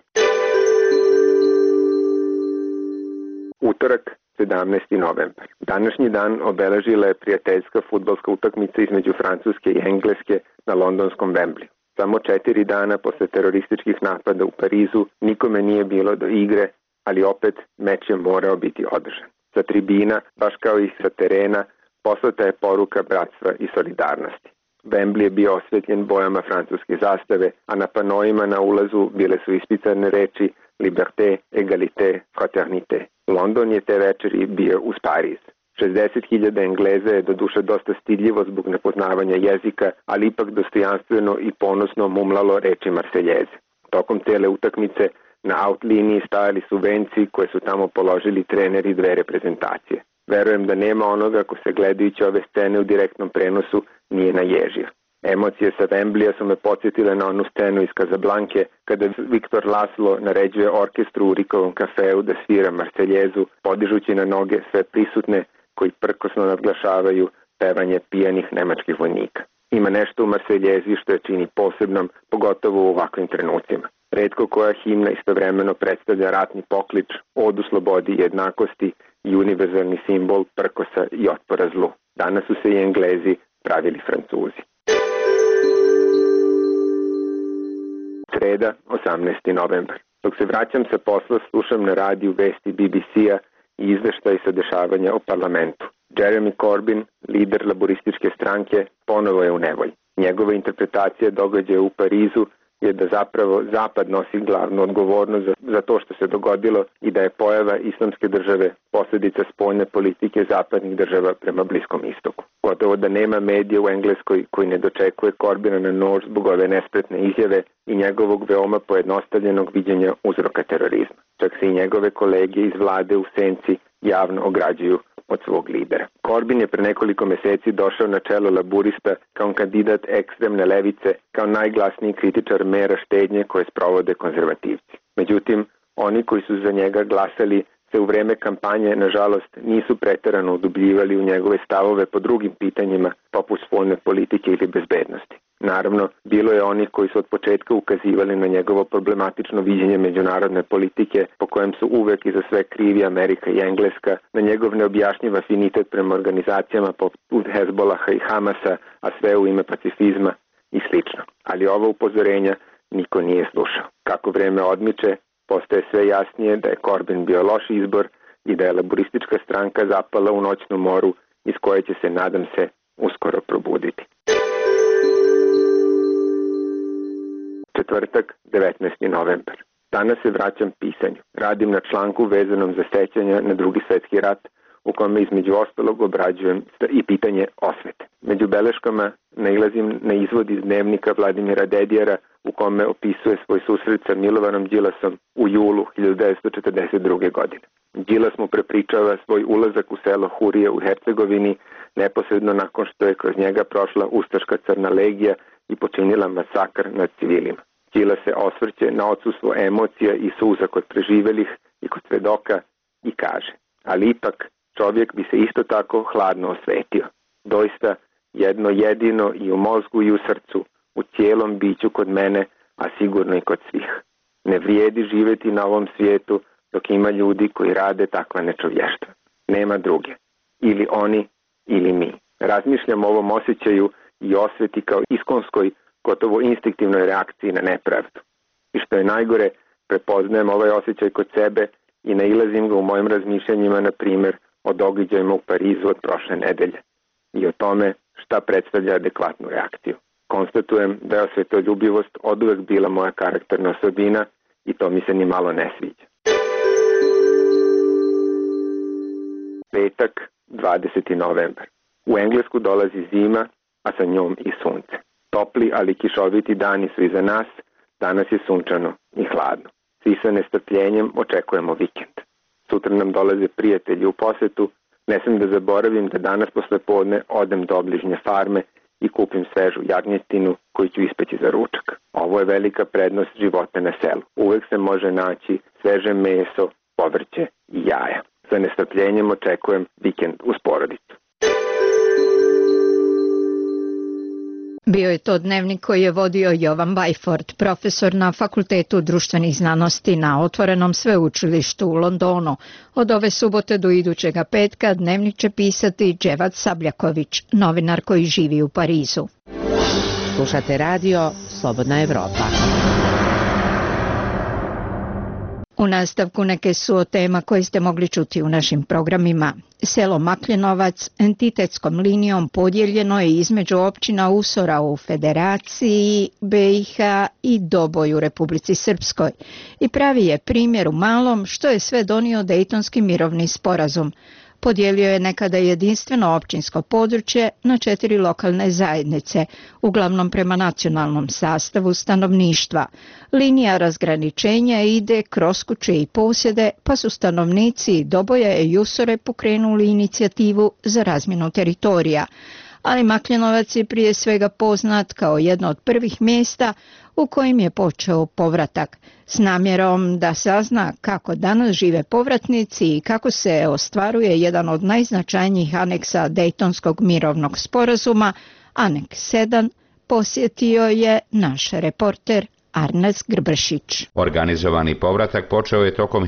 Utorak, 17. novembar. Današnji dan obeležila je prijateljska fudbalska utakmica između Francuske i Engleske na londonskom Wembleyu. Samo 4 dana posle terorističkih napada u Parizu nikome nije bilo do igre, ali opet meč je morao biti održan. Sa tribina, baš kao i sa terena, poslata je poruka bratstva i solidarnosti. Wembley je bio osvetljen bojama francuske zastave, a na panoima na ulazu bile su ispisane reči Liberté, Egalité, Fraternité. London je te večeri bio uz Pariz. 60.000 Engleza je doduše dosta stidljivo zbog nepoznavanja jezika, ali ipak dostojanstveno i ponosno mumlalo reči Marseljeze. Tokom cele utakmice na out liniji stajali su venci koje su tamo položili treneri dve reprezentacije. Verujem da nema onoga ko se gledajući ove scene u direktnom prenosu nije naježio. Emocije sa Wembleya su me podsjetile na onu scenu iz Kazablanke kada Viktor Laslo naređuje orkestru u Rikovom kafeu da svira Marseljezu, podižući na noge sve prisutne koji prkosno nadglašavaju pevanje pijanih nemačkih vojnika. Ima nešto u Marseljezi što je čini posebnom, pogotovo u ovakvim trenucima. Retko koja himna istovremeno predstavlja ratni poklič, odu slobodi i jednakosti i univerzalni simbol prkosa i otpora zlu. Danas su se i Englezi pravili Francuzi. Sreda, 18. novembar. Dok se vraćam sa posla, slušam na radiju vesti BBC-a i izveštaj sa dešavanja o parlamentu. Jeremy Corbyn, lider laborističke stranke, ponovo je u nevolji. Njegova interpretacija događaja u Parizu je da zapravo Zapad nosi glavnu odgovornost za to što se dogodilo i da je pojava islamske države posljedica spoljne politike zapadnih država prema Bliskom istoku. Gotovo da nema medija u Engleskoj koji ne dočekuje Corbyna na nož zbog ove nespretne izjave i njegovog veoma pojednostavljenog viđenja uzroka terorizma. Čak se i njegove kolege iz vlade u senci javno ograđuju od svog lidera. Corbyn je pre nekoliko meseci došao na čelo laburista kao kandidat ekstremne levice, kao najglasniji kritičar mera štednje koje sprovode konzervativci. Međutim, oni koji su za njega glasali se u vreme kampanje, nažalost, nisu preterano udubljivali u njegove stavove po drugim pitanjima, poput spoljne politike ili bezbednosti. Naravno, bilo je onih koji su od početka ukazivali na njegovo problematično viđenje međunarodne politike, po kojem su uvek i za sve krivi Amerika i Engleska, na njegov neobjašnjiv afinitet prema organizacijama poput Hezbolaha i Hamasa, a sve u ime pacifizma i slično. Ali ova upozorenja niko nije slušao. Kako vreme odmiče, postaje sve jasnije da je Corbyn bio loš izbor i da je laboristička stranka zapala u noćnu moru iz koje će se, nadam se, uskoro probuditi. Četvrtak, 19. novembar. Danas se vraćam pisanju. Radim na članku vezanom za sećanja na Drugi svjetski rat, u kome između ostalog obrađujem i pitanje osvete. Među beleškama nailazim na izvod iz dnevnika Vladimira Dedijara, u kome opisuje svoj susret sa Milovanom Đilasom u julu 1942. godine. Đilas mu prepričava svoj ulazak u selo Hurije u Hercegovini neposredno nakon što je kroz njega prošla ustaška crna legija i počinila masakr nad civilima. Đilas se osvrće na odsustvo emocija i suza kod preživelih i kod svedoka i kaže: ali ipak čovjek bi se isto tako hladno osvetio. Doista jedno jedino i u mozgu i u srcu, u cijelom biću kod mene, a sigurno i kod svih. Ne vrijedi živjeti na ovom svijetu dok ima ljudi koji rade takva nečovještva. Nema druge. Ili oni, ili mi. Razmišljam o ovom osjećaju i osveti kao iskonskoj, gotovo instinktivnoj reakciji na nepravdu. I što je najgore, prepoznajem ovaj osjećaj kod sebe i nailazim ga u mojim razmišljanjima, na primjer, o događajima u Parizu od prošle nedelje i o tome šta predstavlja adekvatnu reakciju. Konstatujem da je osvetoljubivost oduvek bila moja karakterna osobina i to mi se ni malo ne sviđa. Petak, 20. novembar. U Englesku dolazi zima, a sa njom i sunce. Topli, ali kišoviti dani su iza nas, danas je sunčano i hladno. Svi sa nestrpljenjem očekujemo vikend. Sutra nam dolaze prijatelji u posetu, ne smem da zaboravim da danas posle podne odem do obližnje farme i kupim svežu jagnjetinu koju ću ispeći za ručak. Ovo je velika prednost života na selu. Uvek se može naći sveže meso, povrće i jaja. Sa nestrpljenjem očekujem vikend uz porodicu. Bio je to dnevnik koji je vodio Jovan Bajford, profesor na Fakultetu društvenih znanosti na Otvorenom sveučilištu u Londonu. Od ove subote do idućega petka dnevnik će pisati Dževad Sabljaković, novinar koji živi u Parizu. Slušate radio Slobodna Evropa. U nastavku neke su od tema koje ste mogli čuti u našim programima. Selo Makljenovac entitetskom linijom podijeljeno je između općina Usora u Federaciji BiH i Doboj u Republici Srpskoj i pravi je primjer u malom što je sve donio Dejtonski mirovni sporazum. Podijelio je nekada jedinstveno općinsko područje na 4 lokalne zajednice, uglavnom prema nacionalnom sastavu stanovništva. Linija razgraničenja ide kroz kuće i posjede, pa su stanovnici Doboja i Usore pokrenuli inicijativu za razmjenu teritorija. Ali Makljenovac je prije svega poznat kao jedno od prvih mjesta u kojim je počeo povratak. S namjerom da sazna kako danas žive povratnici i kako se ostvaruje jedan od najznačajnijih aneksa Dejtonskog mirovnog sporazuma, aneks 7, posjetio je naš reporter Arnes Grbršić. Organizovani povratak počeo je tokom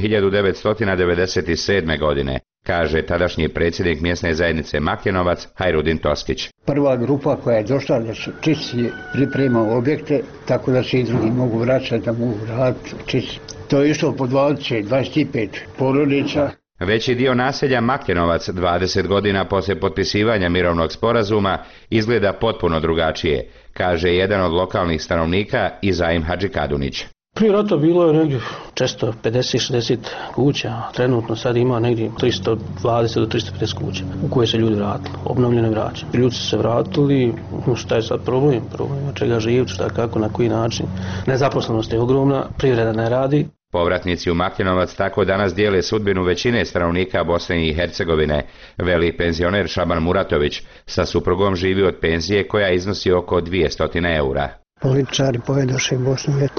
1997. godine, kaže tadašnji predsjednik mjesne zajednice Makljenovac Hajrudin Toskić. Prva grupa koja je došla da se čisti priprema objekte, tako da se i drugi mogu vraćati, da mogu raditi čisti. To je išlo po 20-25 porodica. Veći dio naselja Makljenovac 20 godina poslije potpisivanja mirovnog sporazuma izgleda potpuno drugačije, kaže jedan od lokalnih stanovnika Izaim Hadžikadunić. Prije rata bilo je negdje često 50-60 kuća, trenutno sad ima negdje 320 do 350 kuća u koje se ljudi vratili, obnovljene vraćanje. Ljudi su se vratili, šta je sad problem? Problem od čega živi, šta, kako, na koji način. Nezaposlenost je ogromna, privreda ne radi. Povratnici u Makljenovac tako danas dijele sudbinu većine stanovnika Bosne i Hercegovine, veli penzioner Šaban Muratović. Sa suprugom živi od penzije koja iznosi oko 200 eura. Političari povedoše Bosnu eto.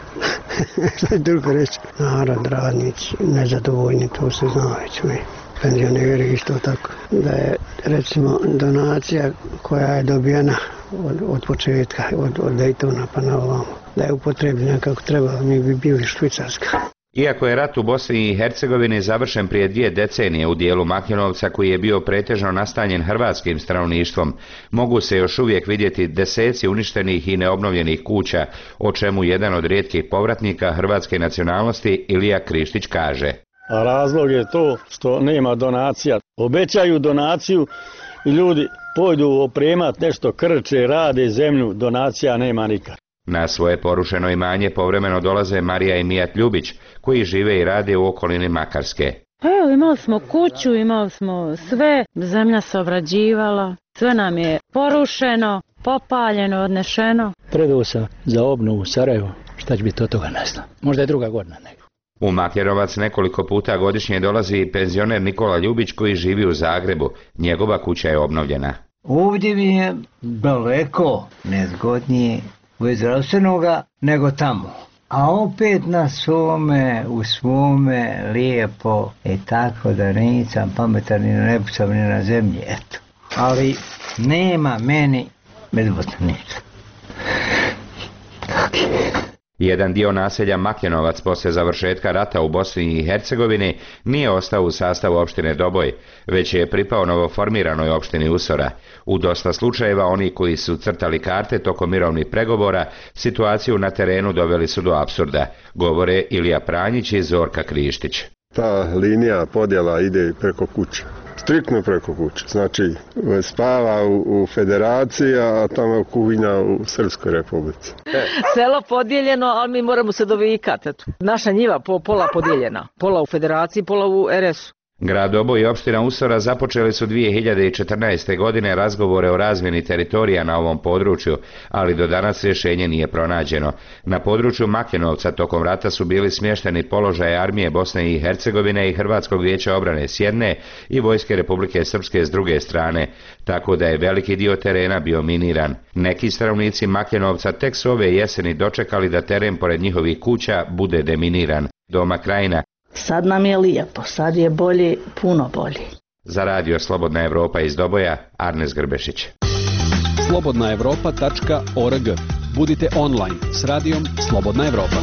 Što je drugo reći? Narod, radnici, nezadovoljni, to se zna već mi. Penzioneri isto tako. Da je recimo donacija koja je dobijena od početka, od Dejtona pa na ovamo, da je upotrebljena kako treba, mi bi bili Švicarska. Iako je rat u Bosni i Hercegovini završen prije 2 decenije u dijelu Makljenovca koji je bio pretežno nastanjen hrvatskim stanovništvom, mogu se još uvijek vidjeti deseci uništenih i neobnovljenih kuća, o čemu jedan od rijetkih povratnika hrvatske nacionalnosti Ilija Krištić kaže. A razlog je to što nema donacija. Obećaju donaciju i ljudi pojdu opremati nešto, krče, rade zemlju, donacija nema nikad. Na svoje porušeno imanje povremeno dolaze Marija i Mijat Ljubić, koji žive i rade u okolini Makarske. Pa evo, imali smo kuću, imali smo sve, zemlja se obrađivala, sve nam je porušeno, popaljeno, odnešeno. Predao sam za obnovu Sarajevo, šta će biti od toga ne znam, možda je druga godina nego. U Makljerovac nekoliko puta godišnje dolazi penzioner Nikola Ljubić koji živi u Zagrebu, njegova kuća je obnovljena. Ovdje mi je daleko nezgodnije bez zdravstvenoga nego tamo. A opet na svome, u svome, lijepo i tako da nisam pametan ni na nebu sam ni na zemlji, eto. Ali nema meni bez botanica. Jedan dio naselja Makljenovac poslije završetka rata u Bosni i Hercegovini nije ostao u sastavu opštine Doboj, već je pripao novoformiranoj opštini Usora. U dosta slučajeva oni koji su crtali karte tokom mirovnih pregovora situaciju na terenu doveli su do apsurda, govore Ilija Pranjić i Zorka Krištić. Ta linija podjela ide preko kuće. Striktno preko kuće, znači spava u Federaciji, a tamo kuhinja u Srpskoj Republici. Selo podijeljeno, ali mi moramo se dovikati. Naša njiva pola podijeljena, pola u Federaciji, pola u RS-u. Grad Doboj i opština Usora započeli su 2014. godine razgovore o razmjeni teritorija na ovom području, ali do danas rješenje nije pronađeno. Na području Makenovca tokom rata su bili smješteni položaje armije Bosne i Hercegovine i Hrvatskog vijeća obrane s jedne i Vojske Republike Srpske s druge strane, tako da je veliki dio terena bio miniran. Neki stanovnici Makenovca tek su ove jeseni dočekali da teren pored njihovih kuća bude deminiran. Doma Krajina. Sad nam je lijepo, sad je bolje, puno bolje. Za radio Slobodna Evropa iz Doboja, Arnes Grbešić. slobodnaevropa.org. Budite online s radijom Slobodna Evropa.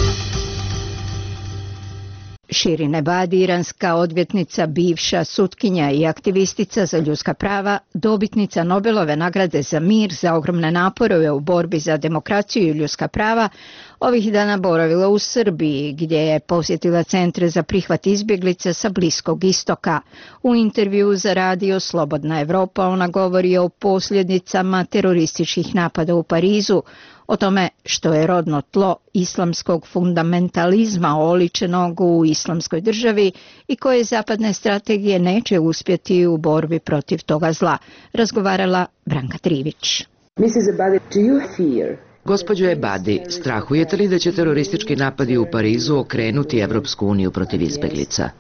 Širin Ebadi, iranska odvjetnica, bivša sutkinja i aktivistica za ljudska prava, dobitnica Nobelove nagrade za mir za ogromne napore u borbi za demokraciju i ljudska prava, ovih dana boravila u Srbiji, gdje je posjetila centre za prihvat izbjeglica sa Bliskog istoka. U intervju za radio Slobodna Evropa ona govori o posljedicama terorističkih napada u Parizu, o tome što je rodno tlo islamskog fundamentalizma oličenog u islamskoj državi i koje zapadne strategije neće uspjeti u borbi protiv toga zla. Razgovarala Branka Trivić. Gospođo Ebadi, strahujete li da će teroristički napadi u Parizu okrenuti Evropsku uniju protiv izbjeglica?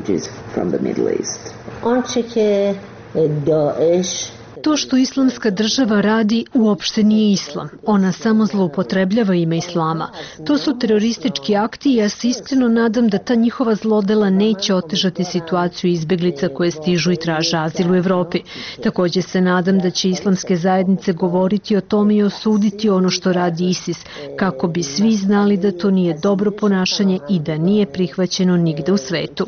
To što islamska država radi uopšte nije islam. Ona samo zloupotrebljava ime islama. To su teroristički akti i ja se iskreno nadam da ta njihova zlodela neće otežati situaciju izbjeglica koje stižu i traže azil u Evropi. Također se nadam da će islamske zajednice govoriti o tome i osuditi ono što radi ISIS, kako bi svi znali da to nije dobro ponašanje i da nije prihvaćeno nigde u svetu.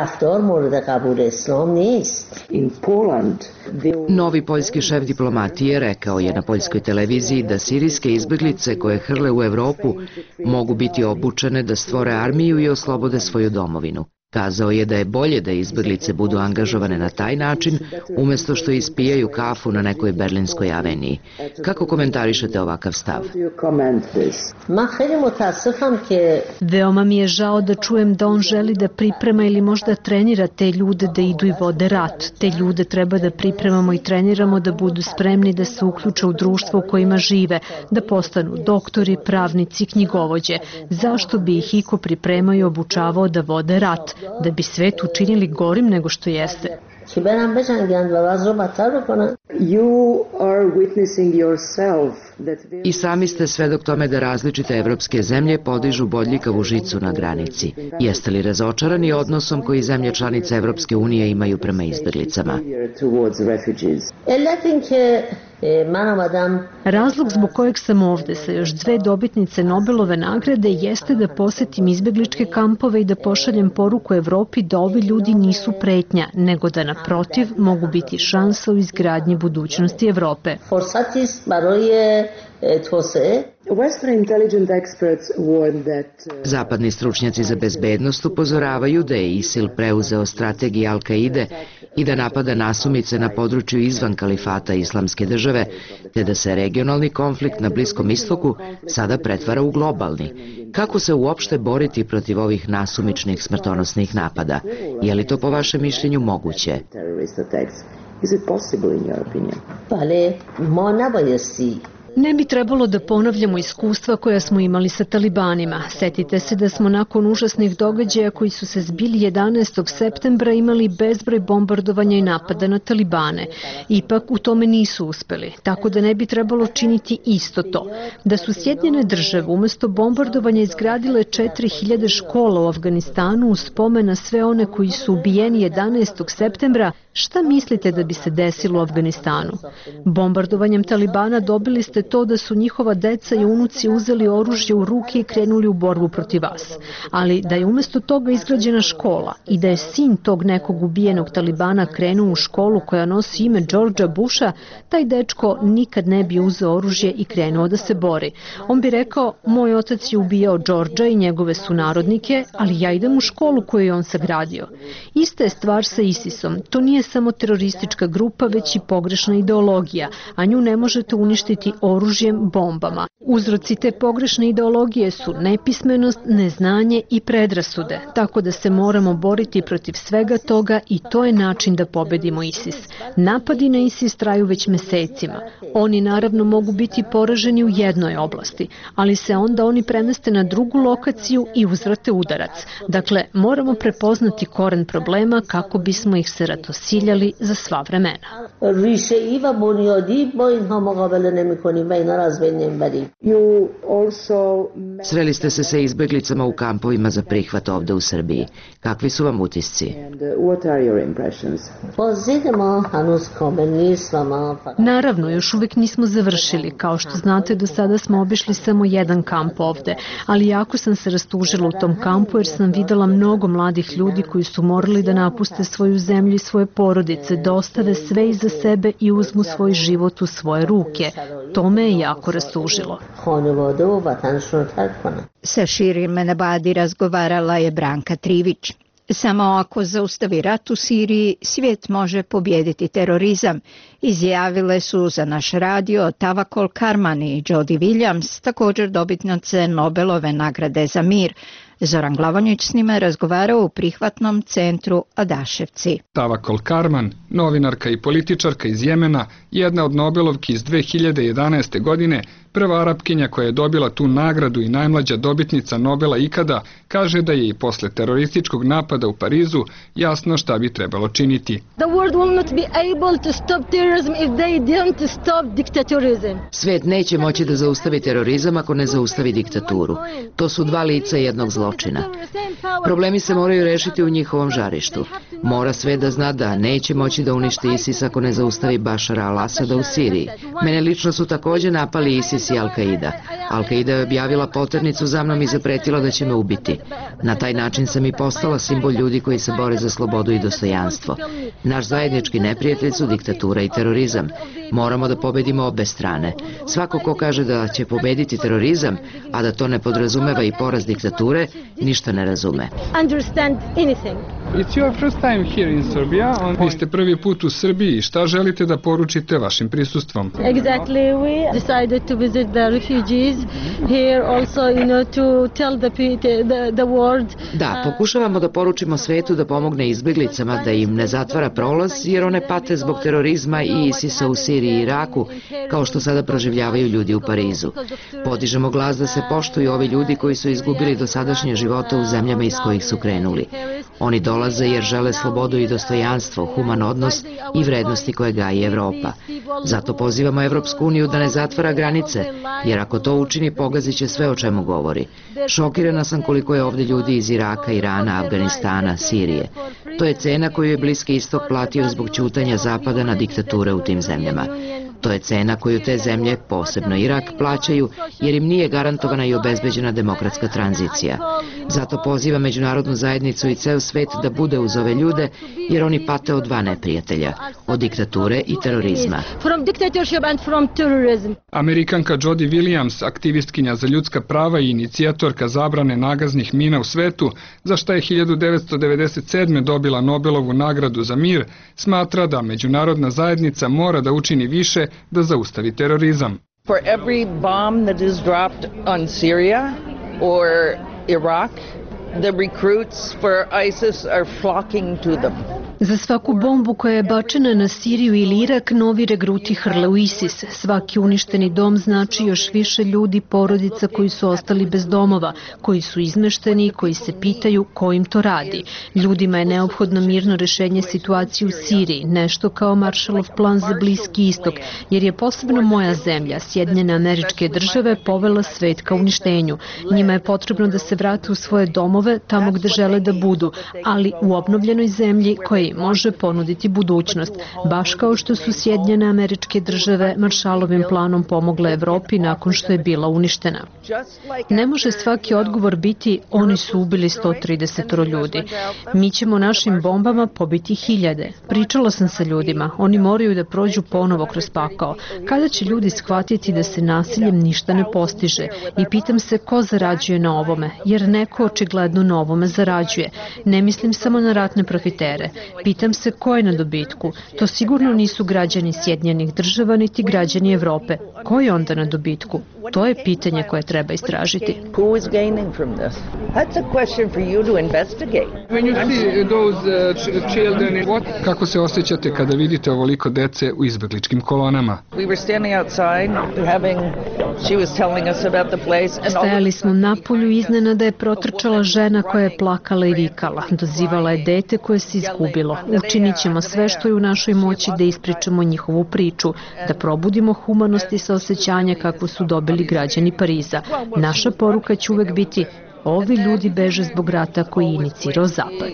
Novi poljski šef diplomatije rekao je na poljskoj televiziji da sirijske izbjeglice koje hrle u Evropu mogu biti obučene da stvore armiju i oslobode svoju domovinu. Kazao je da je bolje da izbjeglice budu angažovane na taj način, umjesto što ispijaju kafu na nekoj berlinskoj aveniji. Kako komentarišete ovakav stav? Veoma mi je žao da čujem da on želi da priprema ili možda trenira te ljude da idu i vode rat. Te ljude treba da pripremamo i treniramo da budu spremni da se uključe u društvo u kojima žive, da postanu doktori, pravnici, knjigovođe. Zašto bi ih iko pripremao i obučavao da vode rat? Da bi svet učinili gorim nego što jeste. I sami ste svedok tome da različite evropske zemlje podižu bodljikavu žicu na granici. Jeste li razočarani odnosom koji zemlje članice Evropske unije imaju prema izbjeglicama? Razlog zbog kojeg sam ovdje sa još 2 dobitnice Nobelove nagrade jeste da posjetim izbjegličke kampove i da pošaljem poruku Evropi da ovi ljudi nisu pretnja, nego da naprotiv mogu biti šansa u izgradnji budućnosti Evrope. Zapadni stručnjaci za bezbednost upozoravaju da je ISIL preuzeo strategiju Al-Kaide i da napada nasumice na području izvan kalifata Islamske države, te da se regionalni konflikt na Bliskom istoku sada pretvara u globalni. Kako se uopšte boriti protiv ovih nasumičnih smrtonosnih napada? Je li to po vašem mišljenju moguće? Ne bi trebalo da ponavljamo iskustva koja smo imali sa talibanima. Setite se da smo nakon užasnih događaja koji su se zbili 11. septembra imali bezbroj bombardovanja i napada na talibane. Ipak u tome nisu uspeli, tako da ne bi trebalo činiti isto to. Da su Sjedinjene države umjesto bombardovanja izgradile 4000 škola u Afganistanu u spomen na sve one koji su ubijeni 11. septembra, šta mislite da bi se desilo u Afganistanu? Bombardovanjem talibana dobili ste to da su njihova deca i unuci uzeli oružje u ruke i krenuli u borbu protiv vas. Ali da je umjesto toga izgrađena škola i da je sin tog nekog ubijenog talibana krenuo u školu koja nosi ime Georgea Busha, taj dečko nikad ne bi uzeo oružje i krenuo da se bori. On bi rekao, moj otac je ubijao Georgea i njegove sunarodnike, ali ja idem u školu koju je on sagradio. Ista je stvar sa ISIS-om. To nije samo teroristička grupa, već i pogrešna ideologija, a nju ne možete uništiti oružjem, bombama. Uzroci te pogrešne ideologije su nepismenost, neznanje i predrasude, tako da se moramo boriti protiv svega toga i to je način da pobedimo ISIS. Napadi na ISIS traju već mesecima. Oni naravno mogu biti poraženi u jednoj oblasti, ali se onda oni premeste na drugu lokaciju i uzvrate udarac. Dakle, moramo prepoznati koren problema kako bismo ih se ratosiljali za sva vremena. Sreli ste se sa izbeglicama u kampovima za prihvat ovde u Srbiji. Kakvi su vam utisci? Naravno, još uvijek nismo završili. Kao što znate, do sada smo obišli samo jedan kamp ovde, ali jako sam se rastužila u tom kampu jer sam videla mnogo mladih ljudi koji su morali da napuste svoju zemlju i svoje porodice, da ostave sve iza sebe i uzmu svoj život u svoje ruke. To me je jako rastužilo. Sa Širim Menabadi razgovarala je Branka Trivić. Samo ako zaustavi rat u Siriji, svijet može pobijediti terorizam, izjavile su za naš radio Tawakkol Karman i Jody Williams, također dobitnice Nobelove nagrade za mir. Zoran Glavonjić s njima je razgovarao u prihvatnom centru Adaševci. Tawakkol Karman, novinarka i političarka iz Jemena, jedna od Nobelovki iz 2011. godine, prva Arapkinja koja je dobila tu nagradu i najmlađa dobitnica Nobela ikada, kaže da je i posle terorističkog napada u Parizu jasno šta bi trebalo činiti. Svet neće moći da zaustavi terorizam ako ne zaustavi diktaturu. To su dva lica jednog zločina. Problemi se moraju rešiti u njihovom žarištu. Mora svet da zna da neće moći da uništi ISIS ako ne zaustavi Bašara al-Asada u Siriji. Mene lično su također napali ISIS i Al-Qaida. Al-Qaida je objavila poternicu za mnom i zapretila da će me ubiti. Na taj način sam i postala simbol ljudi koji se bore za slobodu i dostojanstvo. Naš zajednički neprijatelj su diktatura i terorizam. Moramo da pobedimo obe strane. Svako ko kaže da će pobediti terorizam, a da to ne podrazumeva i poraz diktature, ništa ne razume. Vi ste prvi put u Srbiji i šta želite da poručite vašim prisustvom? Da, pokušavamo da poručimo svetu da pomogne izbeglicama, da im ne zatvara prolaz, jer one pate zbog terorizma i ISIS-a u Siriji i Iraku, kao što sada proživljavaju ljudi u Parizu. Podižemo glas da se poštuju ovi ljudi koji su izgubili dosadašnje živote u zemljama iz kojih su krenuli. Oni dolaze jer žele slobodu i dostojanstvo, human odnos i vrednosti koje gaji Evropa. Zato pozivamo Evropsku uniju da ne zatvara granice, jer ako to učini, pogazit će sve o čemu govori. Šokirana sam koliko je ovdje ljudi iz Iraka, Irana, Afganistana, Sirije. To je cena koju je Bliski istok platio zbog ćutanja Zapada na diktature u tim zemljama. To je cena koju te zemlje, posebno Irak, plaćaju jer im nije garantovana i obezbeđena demokratska tranzicija. Zato poziva međunarodnu zajednicu i ceo svet da bude uz ove ljude jer oni pate od dva neprijatelja, od diktature i terorizma. Amerikanka Jody Williams, aktivistkinja za ljudska prava i inicijatorka zabrane nagaznih mina u svetu, za šta je 1997. dobila Nobelovu nagradu za mir, smatra da međunarodna zajednica mora da učini više da zaustavi terorizam. For every bomb that is dropped on Syria or Iraq, the recruits for ISIS are flocking to them. Za svaku bombu koja je bačena na Siriju ili Irak, novi regruti hrle u ISIS. Svaki uništeni dom znači još više ljudi, porodica koji su ostali bez domova, koji su izmešteni i koji se pitaju ko im to radi. Ljudima je neophodno mirno rešenje situacije u Siriji, nešto kao Marshallov plan za Bliski istok, jer je posebno moja zemlja, Sjedinjene Američke Države, povela svet ka uništenju. Njima je potrebno da se vrate u svoje domove, tamo gde žele da budu, ali u obnovljenoj zemlji koja može ponuditi budućnost, baš kao što su Sjedinjene Američke Države Marshallovim planom pomogle Evropi nakon što je bila uništena. Ne može svaki odgovor biti oni su ubili 130 ljudi. Mi ćemo našim bombama pobiti hiljade. Pričala sam sa ljudima, oni moraju da prođu ponovo kroz pakao. Kada će ljudi shvatiti da se nasiljem ništa ne postiže? I pitam se ko zarađuje na ovome, jer neko očigledno na ovome zarađuje. Ne mislim samo na ratne profitere. Pitam se ko je na dobitku. To sigurno nisu građani Sjedinjenih Država niti građani Evrope. Ko je onda na dobitku? To je pitanje koje treba istražiti. Kako se osjećate kada vidite ovoliko dece u izbegličkim kolonama? Stajali smo napolju i iznenada je protrčala žena koja je plakala i vikala. Dozivala je dete koje se izgubilo. Učinit ćemo sve što je u našoj moći da ispričamo njihovu priču, da probudimo humanost i saosećanje kako su dobili građani Pariza. Naša poruka će uvek biti: ovi ljudi beže zbog rata koji je inicirao Zapad.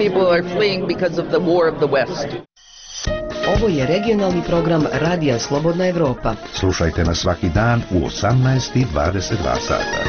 Ovo je regionalni program Radija Slobodna Evropa. Slušajte nas svaki dan u 18:22 sata.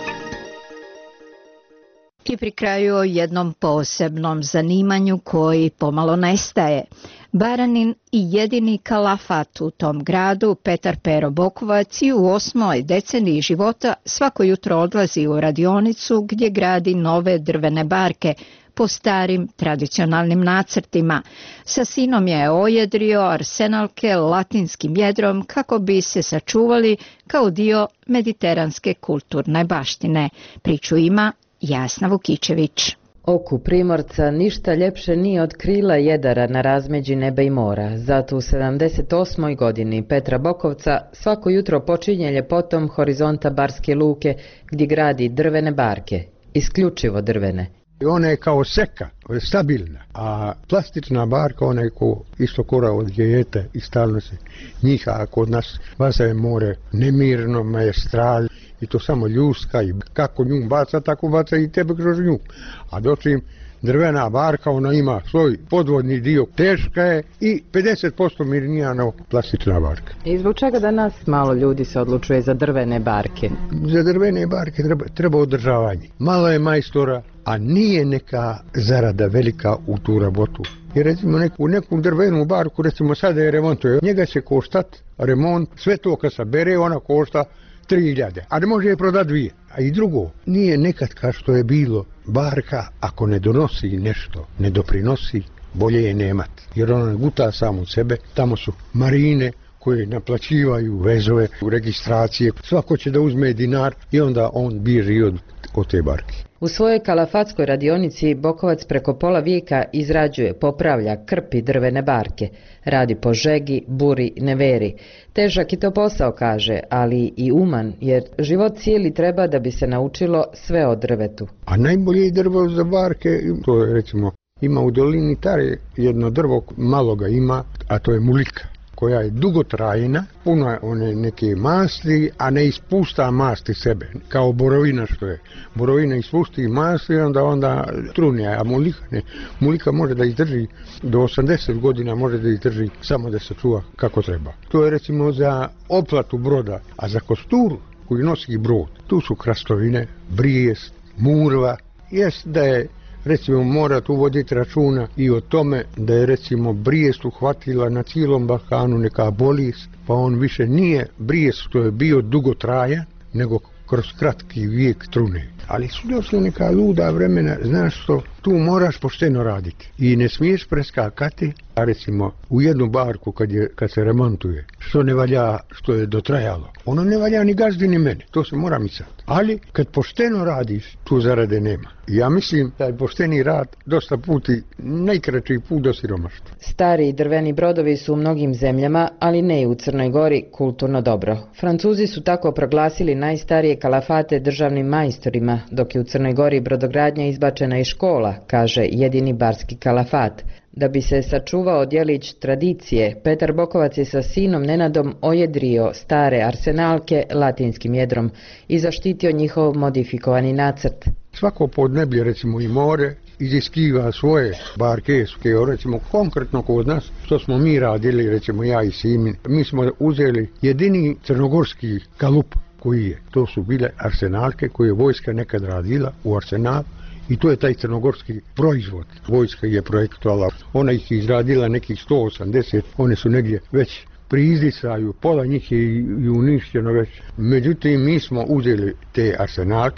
I pri kraju o jednom posebnom zanimanju koji pomalo nestaje. Baranin i jedini kalafat u tom gradu, Petar Pero Bokovac, i u 8. deceniji života svako jutro odlazi u radionicu gdje gradi nove drvene barke po starim tradicionalnim nacrtima. Sa sinom je ojedrio arsenalke latinskim jedrom kako bi se sačuvali kao dio mediteranske kulturne baštine. Priču ima Jasna Vukičević. Oku Primorca ništa ljepše nije od krila jedara na razmeđi neba i mora. Zato u 78. godini Petra Bokovca svako jutro počinje ljepotom horizonta Barske luke gdje gradi drvene barke, isključivo drvene. Ona je kao seka, stabilna, a plastična barka, ona je ko isto kora od dijete i stalno se njiha, a kod nas baza je more nemirno, majestral, i to samo ljuska, i kako nju baca, tako baca i tebe kroz nju. A dočim drvena barka, ona ima svoj podvodni dio, teška je i 50% mirnija no plastična barka. I zbog čega danas malo ljudi se odlučuje za drvene barke? Za drvene barke treba održavanje. Malo je majstora, a nije neka zarada velika u tu rabotu. Jer recimo neku drvenu barku, recimo sada je remontuje, njega će koštat remont, sve to kad se bere, ona košta 3.000, a ne može je prodati 2. A i drugo, nije nekad kao što je bilo, barka ako ne donosi nešto, ne doprinosi, bolje je nemat. Jer ona guta samo sebe, tamo su marine koje naplaćivaju vezove, registracije, svako će da uzme dinar i onda on bježi od te barke. U svojoj kalafatskoj radionici Bokovac preko pola vijeka izrađuje, popravlja, krpi drvene barke. Radi po žegi, buri, neveri. Težak je to posao, kaže, ali i uman, jer život cijeli treba da bi se naučilo sve o drvetu. A najbolje je drvo za barke, to je recimo, ima u dolini Tare jedno drvo, malo ga ima, a to je mulika, koja je dugotrajna, puno je one neke masti, a ne ispušta masti sebe, kao borovina što je. Borovina ispušti masti i onda trune, a mulika ne. Mulika može da izdrži do 80 godina, može da izdrži samo da se čuva kako treba. To je recimo za oplatu broda, a za kosturu koju nosi brod, tu su krastovine, brijest, murva, jest da je recimo mora tu voditi računa i o tome da je recimo brijest uhvatila na cijelom Balkanu neka bolest, pa on više nije brijest što je bio dugotrajan, nego kroz kratki vijek trune. Ali su došli neka luda vremena, znaš što, tu moraš pošteno raditi i ne smiješ preskakati, a recimo u jednu barku kad se remontuje, što ne valja, što je dotrajalo, ono ne valja ni gazdi ni mene, to se mora micati. Ali kad pošteno radiš, tu zarade nema. Ja mislim da je pošteni rad dosta puti najkraći put do siromaštva. Stari drveni brodovi su u mnogim zemljama, ali ne i u Crnoj Gori, kulturno dobro. Francuzi su tako proglasili najstarije kalafate državnim majstorima, dok je u Crnoj Gori brodogradnja izbačena iz škola, kaže jedini barski kalafat. Da bi se sačuvao djelić tradicije, Petar Bokovac je sa sinom Nenadom ojedrio stare arsenalke latinskim jedrom i zaštitio njihov modifikovani nacrt. Svako podneblje, recimo i more, iziskiva svoje barke, recimo konkretno kod nas, što smo mi radili, recimo ja i sin, mi smo uzeli jedini crnogorski kalup koji je. To su bile arsenalke koje je vojska nekad radila u arsenal. I to je taj crnogorski proizvod. Vojska je projektovala, ona ih izradila nekih 180, one su negdje već pri izdisaju, pola njih je i uništeno već. Međutim, mi smo uzeli te arsenalke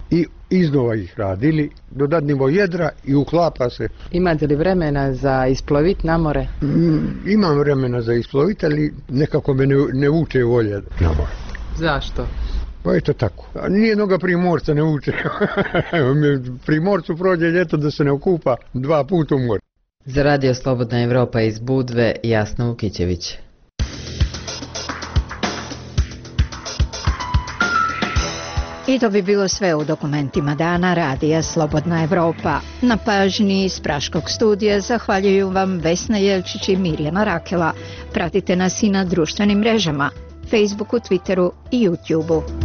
i iznova ih radili, dodatnivo jedra i uklapa se. Imate li vremena za isplovit na more? Imam vremena za isplovit, ali nekako me ne vuče volja na more. Zašto? Pa eto tako. Nijednoga primorca ne vuče. Primorcu prođe ljeto da se ne okupa 2 puta u more. Za Radio Slobodna Evropa iz Budve, Jasna Vukićević. I to bi bilo sve u dokumentima dana Radija Slobodna Evropa. Na pažnji iz Praškog studija zahvaljuju vam Vesna Jelčić i Mirjana Rakela. Pratite nas i na društvenim mrežama, Facebooku, Twitteru i YouTubeu.